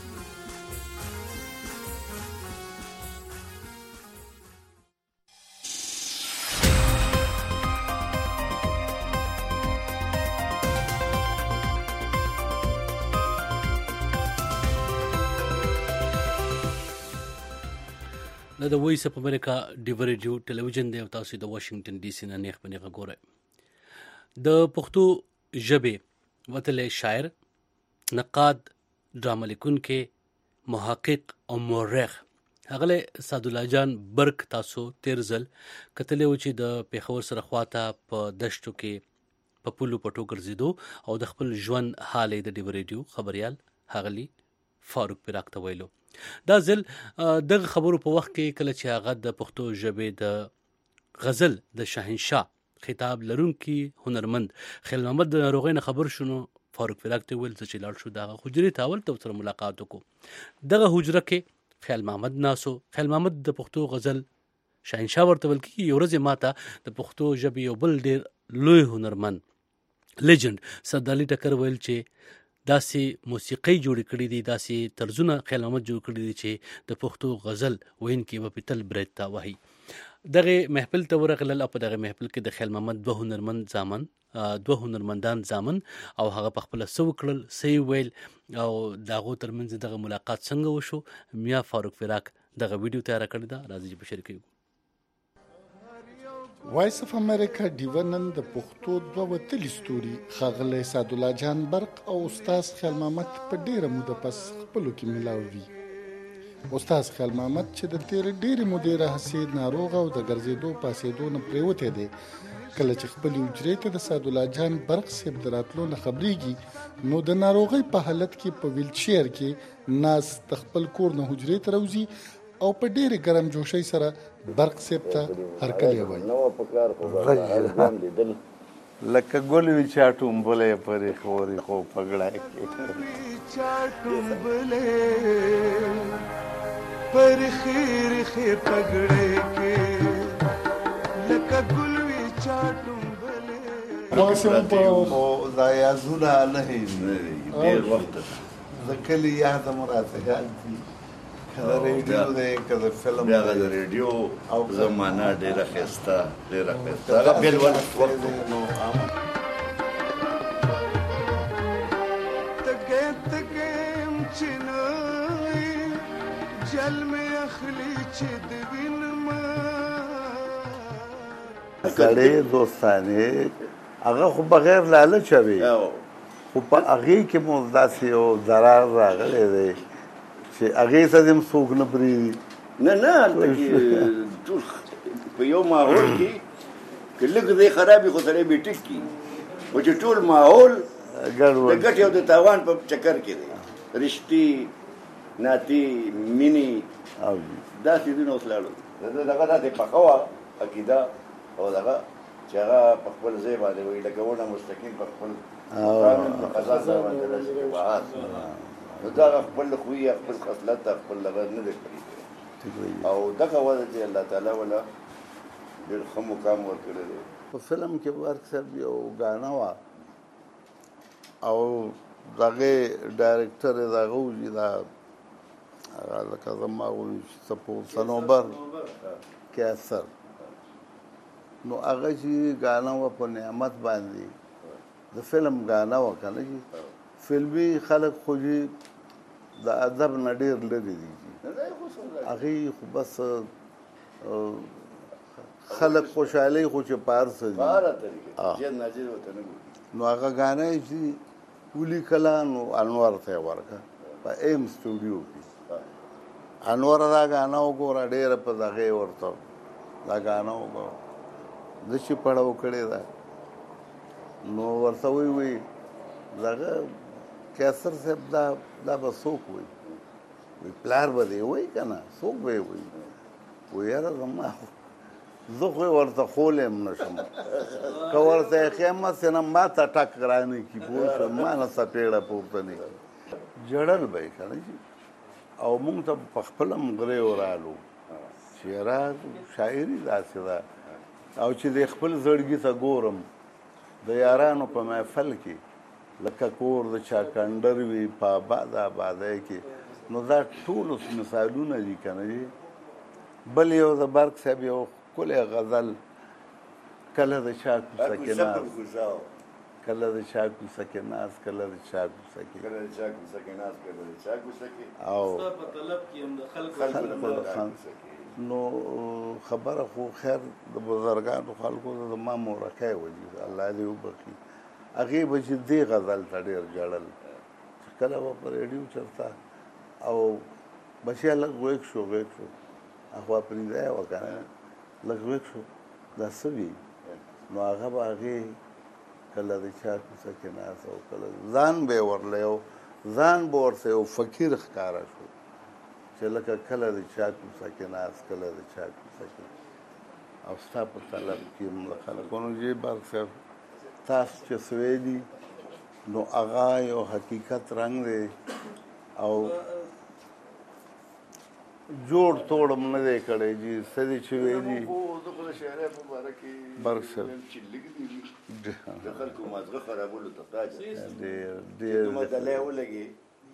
د وایس اف امریکا ډیوه ریډیو ټلویزیون دی او تاسو د واشنگټن ډي سي نه نیغ په نیغه ګورئ. د پښتو ژبې وتلی شاعر، نقاد، ډرامه لیکونکی، محقق او مورخ هغه سعدالله جان برک تاسو تیر ځل کتلی و چې د پېښور سره خواته په دشتو کې په پولو پټو ګرځېدو او د خپل ژوند حال یې د ډیوه ریډیو خبریال ښاغلي فاروق پیراک ته ویلو. دا ځل دغه خبرو په وخت کې کله چې هغه د پښتو ژبې د غزل د شاهنشاه خطاب لرونکي هنرمند خیل محمد د ناروغۍ نه خبر شونو، فاروق پیراک ته ویل چې لاړ شو دغه حجرې ته اول ته ورسره ملاقات وکړو. دغه حجره کې خیل محمد ناسو. خیل محمد د پښتو غزل شاهنشاه ورته ویل کېږي. یو ورځ ماته د پښتو ژبې یو بل ډېر لوی هنرمند لیجنډ سردالي ټکر ویل چې داسې موسیقۍ جوړې کړي دي، داسې طرزونه خیل محمد جوړ کړي دي چې د پښتو غزل ویونکي به پې تل برید ته وهي. دغه محفل ته ورغلل او په دغه محفل کې د خیل محمد دوه هنرمندان زامن او هغه په خپله څه وکړل، څه یې ویل او د هغو ترمنځ دغه ملاقات څنګه وشو. میا فاروق پیراک دغه ویډیو تیاره کړې ده، راځئ چې په شریکه وګورو. وایس اف امریکا ډیوه نن د پښتو دوه وتلي ستوري ښاغلی سعدالله جان برق او استاد خیال محمد په ډیره موده پس خپلو کې ملاوي. استاد خیال محمد چې د تیرې ډیرې مودې راهیسې ناروغ او د ګرځېدو پاسېدو نه پرېوتی دی، کله چې خپلې حجرې ته د سعدالله جان برق صاحب د راتلو نه خبرېږي نو د ناروغۍ په حالت کې په ویلچیر کې ناست د خپل کور نه حجرې ته راوځي او په ډېرې ګرم جوشۍ سره برق صاحب ته هرکلی وایي. لکه ګل وي چا ټومبلی پرې خوري خو پګړی کې پر خیر خیر پګړی کې لکه ګل وي چا ټومبلی دا یادونه نه هېرېږي ډېر وخت د کلي یاد مو راته یاد دي. که د ریډیو دی که د فلم بیا د ریډیو زمانه ډېره ښایسته ډېره ښایسته هغه بېل وخت نو تګې تګېم چې نه جل مې اخلي چې د وینم سړی دوستانې هغه خو بغیر لالچه وي خو په هغې کې مو داسې یو ضرر راغلی دی چې هغې ته دې هم څوک نه پرېږدي. نه نه هلته کې ټول په یو ماحول کې که لږ دی خراب وي خو سړی بې ټیک کي خو چې ټول ماحول د ګټې او د تاوان په چکر کې دی رشتې ناتي مینې داسې دي نو اوس لاړو دغه داسې پخه وه عقیده او دغه چې هغه په خپل ځای باندې وایي لکه ونه مستقیم په خپل قانون په قضا سره باندې داسې وعاد نو دا خپل خوی خپل خصلت خپل لغت نه دی کړی او دغه وجه چې الله تعالی ولا ډېر ښه مقام ورکړی دی. په فلم کې برق صاحب یو ګانا وه او دغې ډایرکټر یې دغه وي دا هغه لکه زما وایي سپوز صنوبر کیسر نو هغه چې ګانا وه په نعمت باندې د فلم ګانا وه که نه چې فلمي خلک خو چې د ادب نه ډېر لرې دي هغې خو بس خلک خوشحالۍ خو چې په هر څه دي نو هغه ګانا یې چې ولیکله نو انور ته یې ورکړه په ایم سټوډیو کې انور دا ګانا وګوره ډېره په دغې ورته دا ګانا وګوره زه چې پړه وکړې ده نو ورته وایي دغه کیسر صاحب دا به څوک وایي پلار به دی وایي که نه څوک به یې وایي وایي یاره زما زه خو یې ورته خولی هم نه شم که ورته یې ښیم هسې نه ما ته ټک رانه کي پوه شوم ما نه څپېړه پورته نه کړي جړل به یې که نه او مونږ ته په خپله هم غریو رالو چې یاره شاعري داسې ده او چې د خپل زړګي ته ګورم د یارانو په محفل کې لکه کور د چا کنډر وي په آباد آبادۍ کې نو دا ټول مثالونه دي که نه دي. بل یو د برق صاحب یو ښکلی غزل کله د چا کوڅه کې ناست کله د چا کوڅه کې ناست کله د چا کوڅه کې او نو خبره خو خیر د بزرګانو خلکو د زما مورکۍ وجي الله دې وبخي هغې به چې دې غزل ته ډېر ژړل چې کله به په ریډیو چرته او بچیا لږ ویښ شو اخوا پرېځای وه که نه لږ ویښ شو دا څه وي نو هغه به هغې کله د چا کوڅه کې ناست او کله ځان به یې ورله یو ځان به ورته یو فقیر ښکاره شو چې لکه کله د چا کوڅه کې ناست کله د چا کوڅه کې او ستا په طلب کې هم د خلکونو چې برق صاحب تاسو چې سویلي نو هغه یو حقیقت رنګ دی او جوړ توړ هم نه دی کړی چې څه دي چې ویلي برق صاحب د خلکو مازغه خرابولو ته ډېر مطالعه ولګي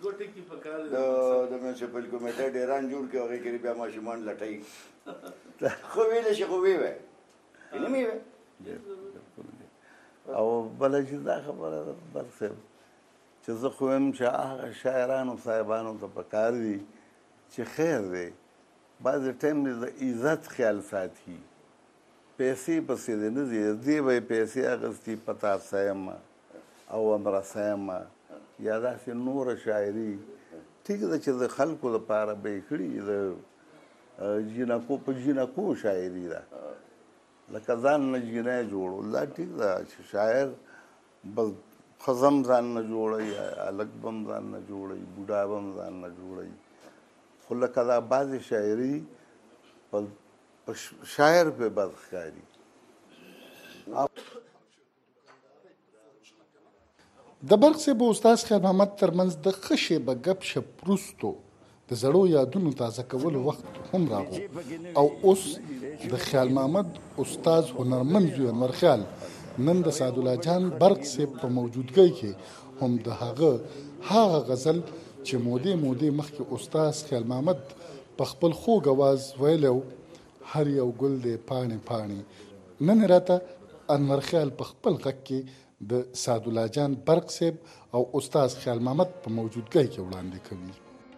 د میونسپل کمیټه ډیران جوړ کړي هغې کې بیا ماشومان لټوي خو ویلی شي خو ویې وایي نه مې وایي او بله چې دا خبره ده برق صاحب چې زه خو یم چې هغه شاعرانو صاحبانو ته پکار دي چې خیر دی بعضې ټایم د عزت خیال ساتي پیسې پسې دی نه ځي دې به یې پیسې اخیستي پتاسه یم او امرسه یم یا داسې نوره شاعري ټیک ده چې د خلکو لپاره به یې کړي د جینکو په جینکو شاعري ده لکه ځان نه جینۍ جوړول دا ټیک ده چې شاعر بل ښځه هم ځان نه جوړوي هلک به هم ځان نه جوړوي بوډا به هم ځان نه جوړوي خو لکه دا بعضې شاعري په شاعر پې بد ښکاري د برق صاحب او استاد خیر محمد ترمنځ د ښه شیبه ګپ شپ وروستو د زړو یادونو تازه کولو وخت هم راغو او اوس د خیال محمد استاد هنرمند زوی انور خیال نن د سعدالله جان برق صاحب په موجودګۍ کې هم د هغه غزل چې مودې مخکې استاد خیال محمد په خپل خوږ اواز ویلو هر یو ګل دی پاڼې پاڼې نن راته انور خیال په خپل غږ کې د سعدالله جان برق صاحب او استاد خیال محمد په موجودګۍ کې وړاندې کوي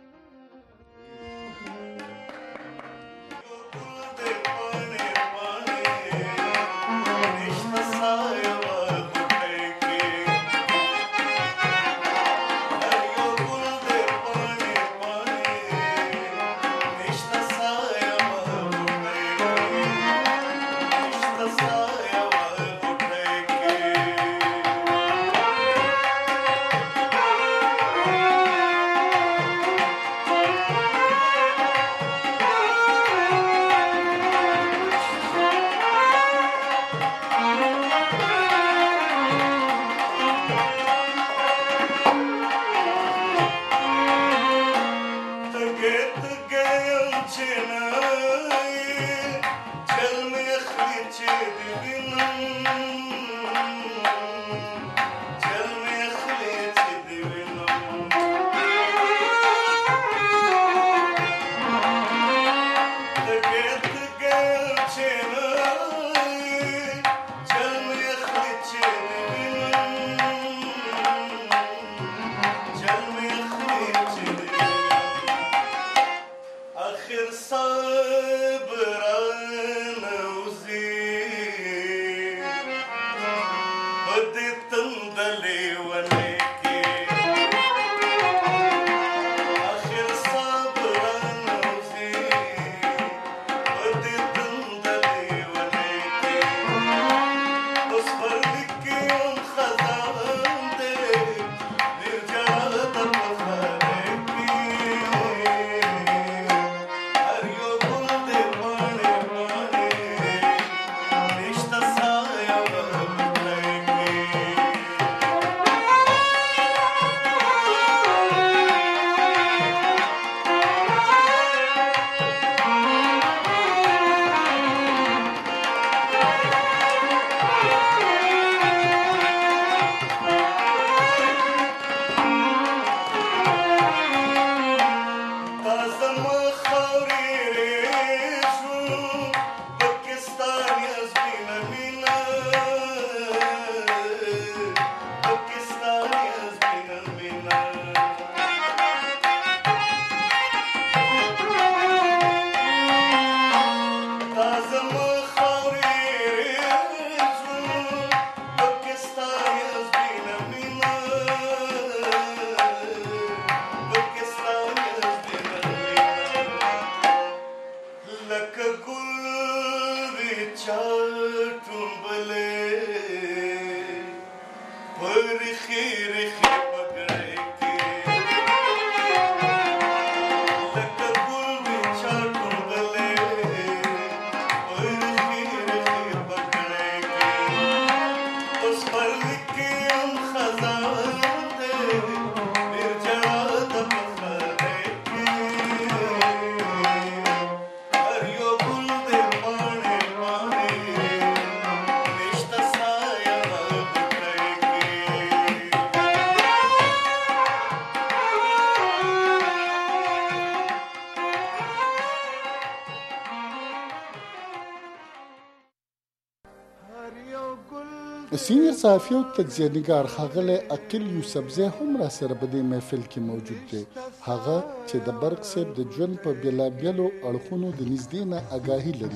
سینیر صحافي او تجزیه‌نګار ښاغلی عقیل یوسفزی هم را سره په دې محفل کې موجود دی هغه چې د برق صاحب د ژوند په بېلابېلو اړخونو د نږدې نه آګاهي لري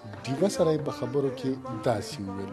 ډیوه سره په خبرو کې داسې وویل.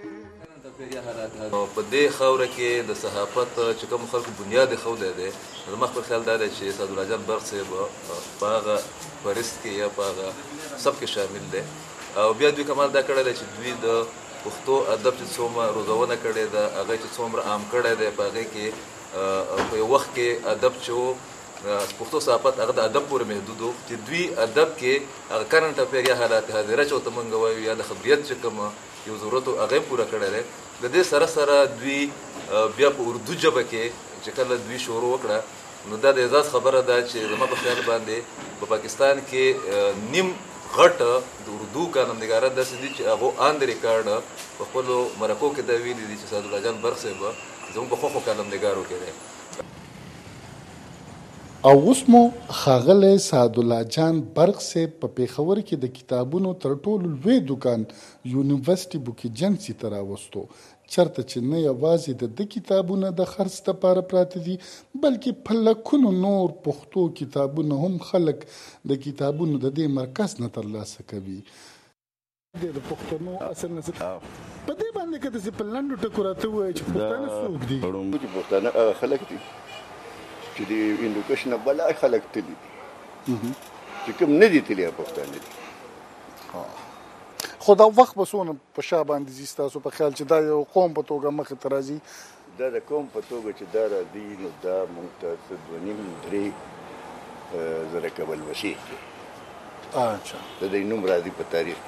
په دې خاوره کې د صحافت چې کوم خلکو بنیاد خوده دی زما خپل خیال دا دی چې سعدالله جان برق صاحب په هغه فهرست کې یا په هغه سب کې شامل دی او بیا دوی کمال دا کړی دی چې دوی د پښتو ادب چې څومره روزونه کړې ده هغه چې څومره عام کړی دی په هغې کې په یو وخت کې ادب چې پښتو صحافت هغه د ادب پورې محدود و چې دوی ادب کې هغه کرنټ افیر یا حالات حاضره چې ورته موږ وایو یا د خبریت چې کوم یو ضرورت و هغه یې پوره کړی دی. د دې سره سره دوی بیا په اردو ژبه کې چې کله دوی شروع وکړه نو دا د اعزاز خبره ده چې زما په خیال باندې په پاکستان کې نیم غټ د اردو کالمنګاران داسې دي چې هغو آن د ریکارډ په خپلو مرکو کې دا ویلي دي چې سعدالله جان برق صاحب زموږ په خوښو کالمنګارو کې دی. او اوس مو ښاغلی سعدالله جان برق صاحب په پېښور کې د کتابونو تر ټولو لوی دکان یونیورسټي بوک ایجنسي ته راوستو چېرته چې نه یوازې د کتابونه د خرڅ دپاره پراته دي بلکې په لکونو نور پښتو کتابونه هم خلک د کتابونو د دې مرکز نه ترلاسه کوي. د پښتنو اصل نه په دې باندې که داسې په لنډو ټکو راته ووایي چې پښتانه څوک دي؟ پښتانه هغه خلک دي چې د هندوکش نه بلای خلک تلي چې کوم نه دي تلي پښتانه دي. خو دا وخت به څونه په شا باندې ځي ستاسو په خیال چې دا یو قوم په توګه مخې ته راځي؟ دا د قوم په توګه چې دا راځي نو دا موږ ته څه 2.5-3 زره کبل مسیح دی. اچھا د دې نوم راځي په تاریخ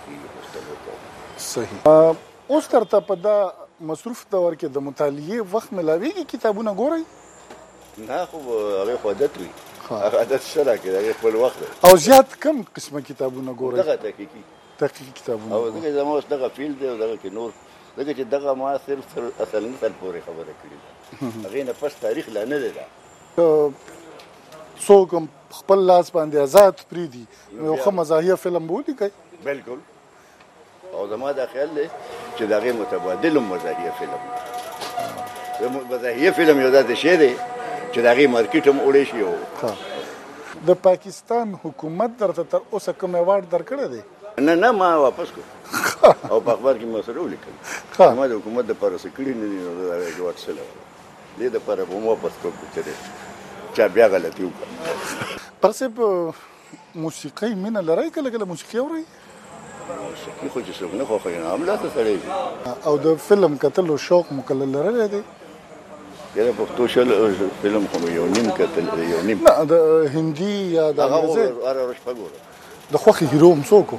کې. صحیح. اوس ترته په دا مصروف دور کې د مطالعې وخت ملاویږي کتابونه ګورئ؟ نه خو هغه خو عادت وي عادت شته کې هغه خپل وخت او زیات کم قسمه کتابونه ګورئ؟ دغه تحقیقي کتابونه او دغه زموږ اوس دغه فیلډ دی او دغه کې نور دغه چې دغه ما صرف اصل مثال پورې خبره کړې ده هغې نه پس تاریخ لا نه دی دا څوک خپل لاس باندې آزاد پرېږدي نو یو ښه مزاحیه فلم به ولیکئ؟ بالکل او زما دا خیال دی چې د هغې متبادل هم مزاحیه فلم مزاحیه فلم یو داسې شی دی چې د هغې مارکیټ هم وړی شي او د پاکستان حکومت درته تر اوسه کوم ایوارډ درکړی دی؟ نه ما واپس کړو او په اخبار کې ما سره ولیکل ما د حکومت دپاره څه کړي نه دي نو د هغې ایوارډ څه لرم دې دپاره به م واپس کړو چې چا بیا غلطي وکړه. برق صاحب موسیقۍ مینه لرئ کله کله موسیقي اورئ؟ موسیقي خو چې څوک نه خوښوي نو همداسې سړی وي. او د فلم کتلو شوق مو کله لرلی دی؟ یا د پښتو فلم خو یو نیم کتل دی یو نیم نه د هندي یا د انګریزي هره ورځ شپه ګورم. د خوښې هیرو هم څوک و؟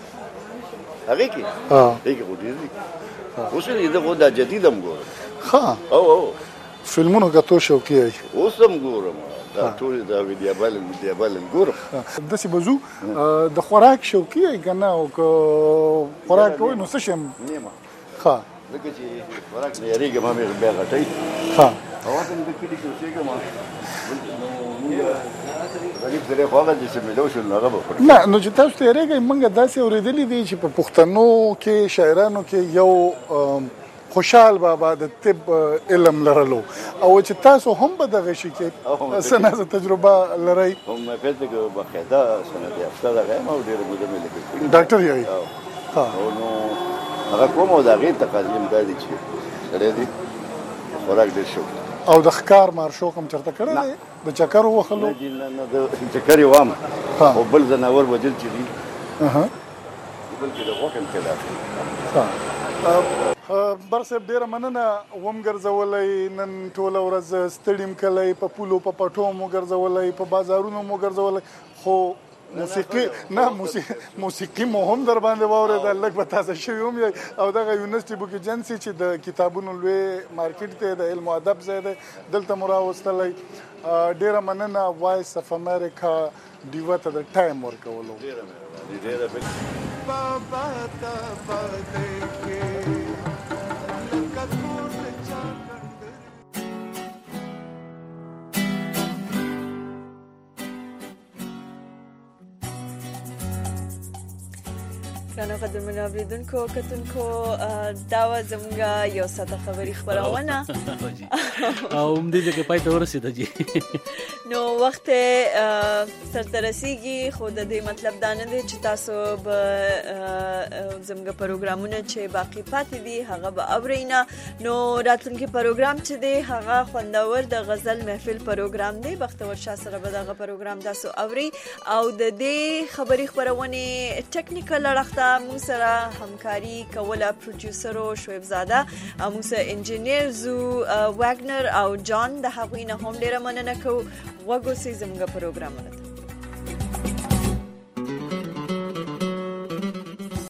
هغې کې هغې کې خو ډېر دي اوس یې زه خو دا جدید هم ګورم. ښه او فلمونو کتو شوقي یې؟ اوس هم ګورم دا ټول دا ویډیابالن ګورم. داسې به ځو د خوراک شوقي یې که نه او که خوراک کوئ نو څه شی نیمه ښه ځکه چې خوراک نه یارېږم هم بیا غټوي او هلته مې د کلي کې اوسېږم نو مونږ غریب سړی خو هغه چې مېلو شول نو هغه به خوري. نه نو چې تاسو ته یارېږئ موږ داسې اورېدلي دي چې په پښتنو کې شاعرانو کې یو خوشحال بابا د طب علم لرلو او چې تاسو هم به دغه شي کې څه نه څه تجربه لرئ؟ مې فکر کې باقاعده سند یافته دغه یم او ډېره موده مې لیکل کړي. ډاکټر یې؟ او نو هغه کوم او د هغې تقاضي هم دا دي چې سړی دی خوراک ډېر شوق او د ښکار مارشوق هم چېرته کړی دی؟ د چکر ووهلو؟ نه د چکر یې وام او بل ځناور وجل چې دي بلکې د غوښې خلاف. برق صاحب ډېره مننه وم ګرځولی نن ټوله ورځ ستړي م کلی په پولو په پټو مو ګرځولی په بازارونو مو ګرځولی خو موسیقي نه موسیقي مو هم در باندې واورېده لږ به تازه شوي هم یې او دغه یونیورسټي بوک ایجنسي چې د کتابونو لوی مارکیټ دی د علم و ادب ځای دی دلته مو راوستلی. ډېره مننه وایس اف امریکا ډیوه ته د ټایم ورکولو. بابا ته پاتې کې لکه تور چا ګرانو قدرمنو اوریدونکو کتونکو دا وه زموږ یو ساعته خبري خپرونه او همدې ځای کې پای ته ورسېده جي نو وخت سرته رسیږي خو د دې مطلب دا نه دی چې تاسو به زموږ پروګرامونه چې باقی پاتې دي هغه به اورئ. نو راتلونکي پروګرام چې دی هغه خوندور د غزل محفل پروګرام دی. بختور شاه سره به دغه پروګرام تاسو اورئ او د دې خبري خبرونه ټیکنیکل اړخته موږ سره همکاري کوله پروډوسر شعیب زاده او موږ انجینیر زو واګنر او جان د هغوی نه هم ډیره مننه کوو. وګورئ زموږ پروګرامونه.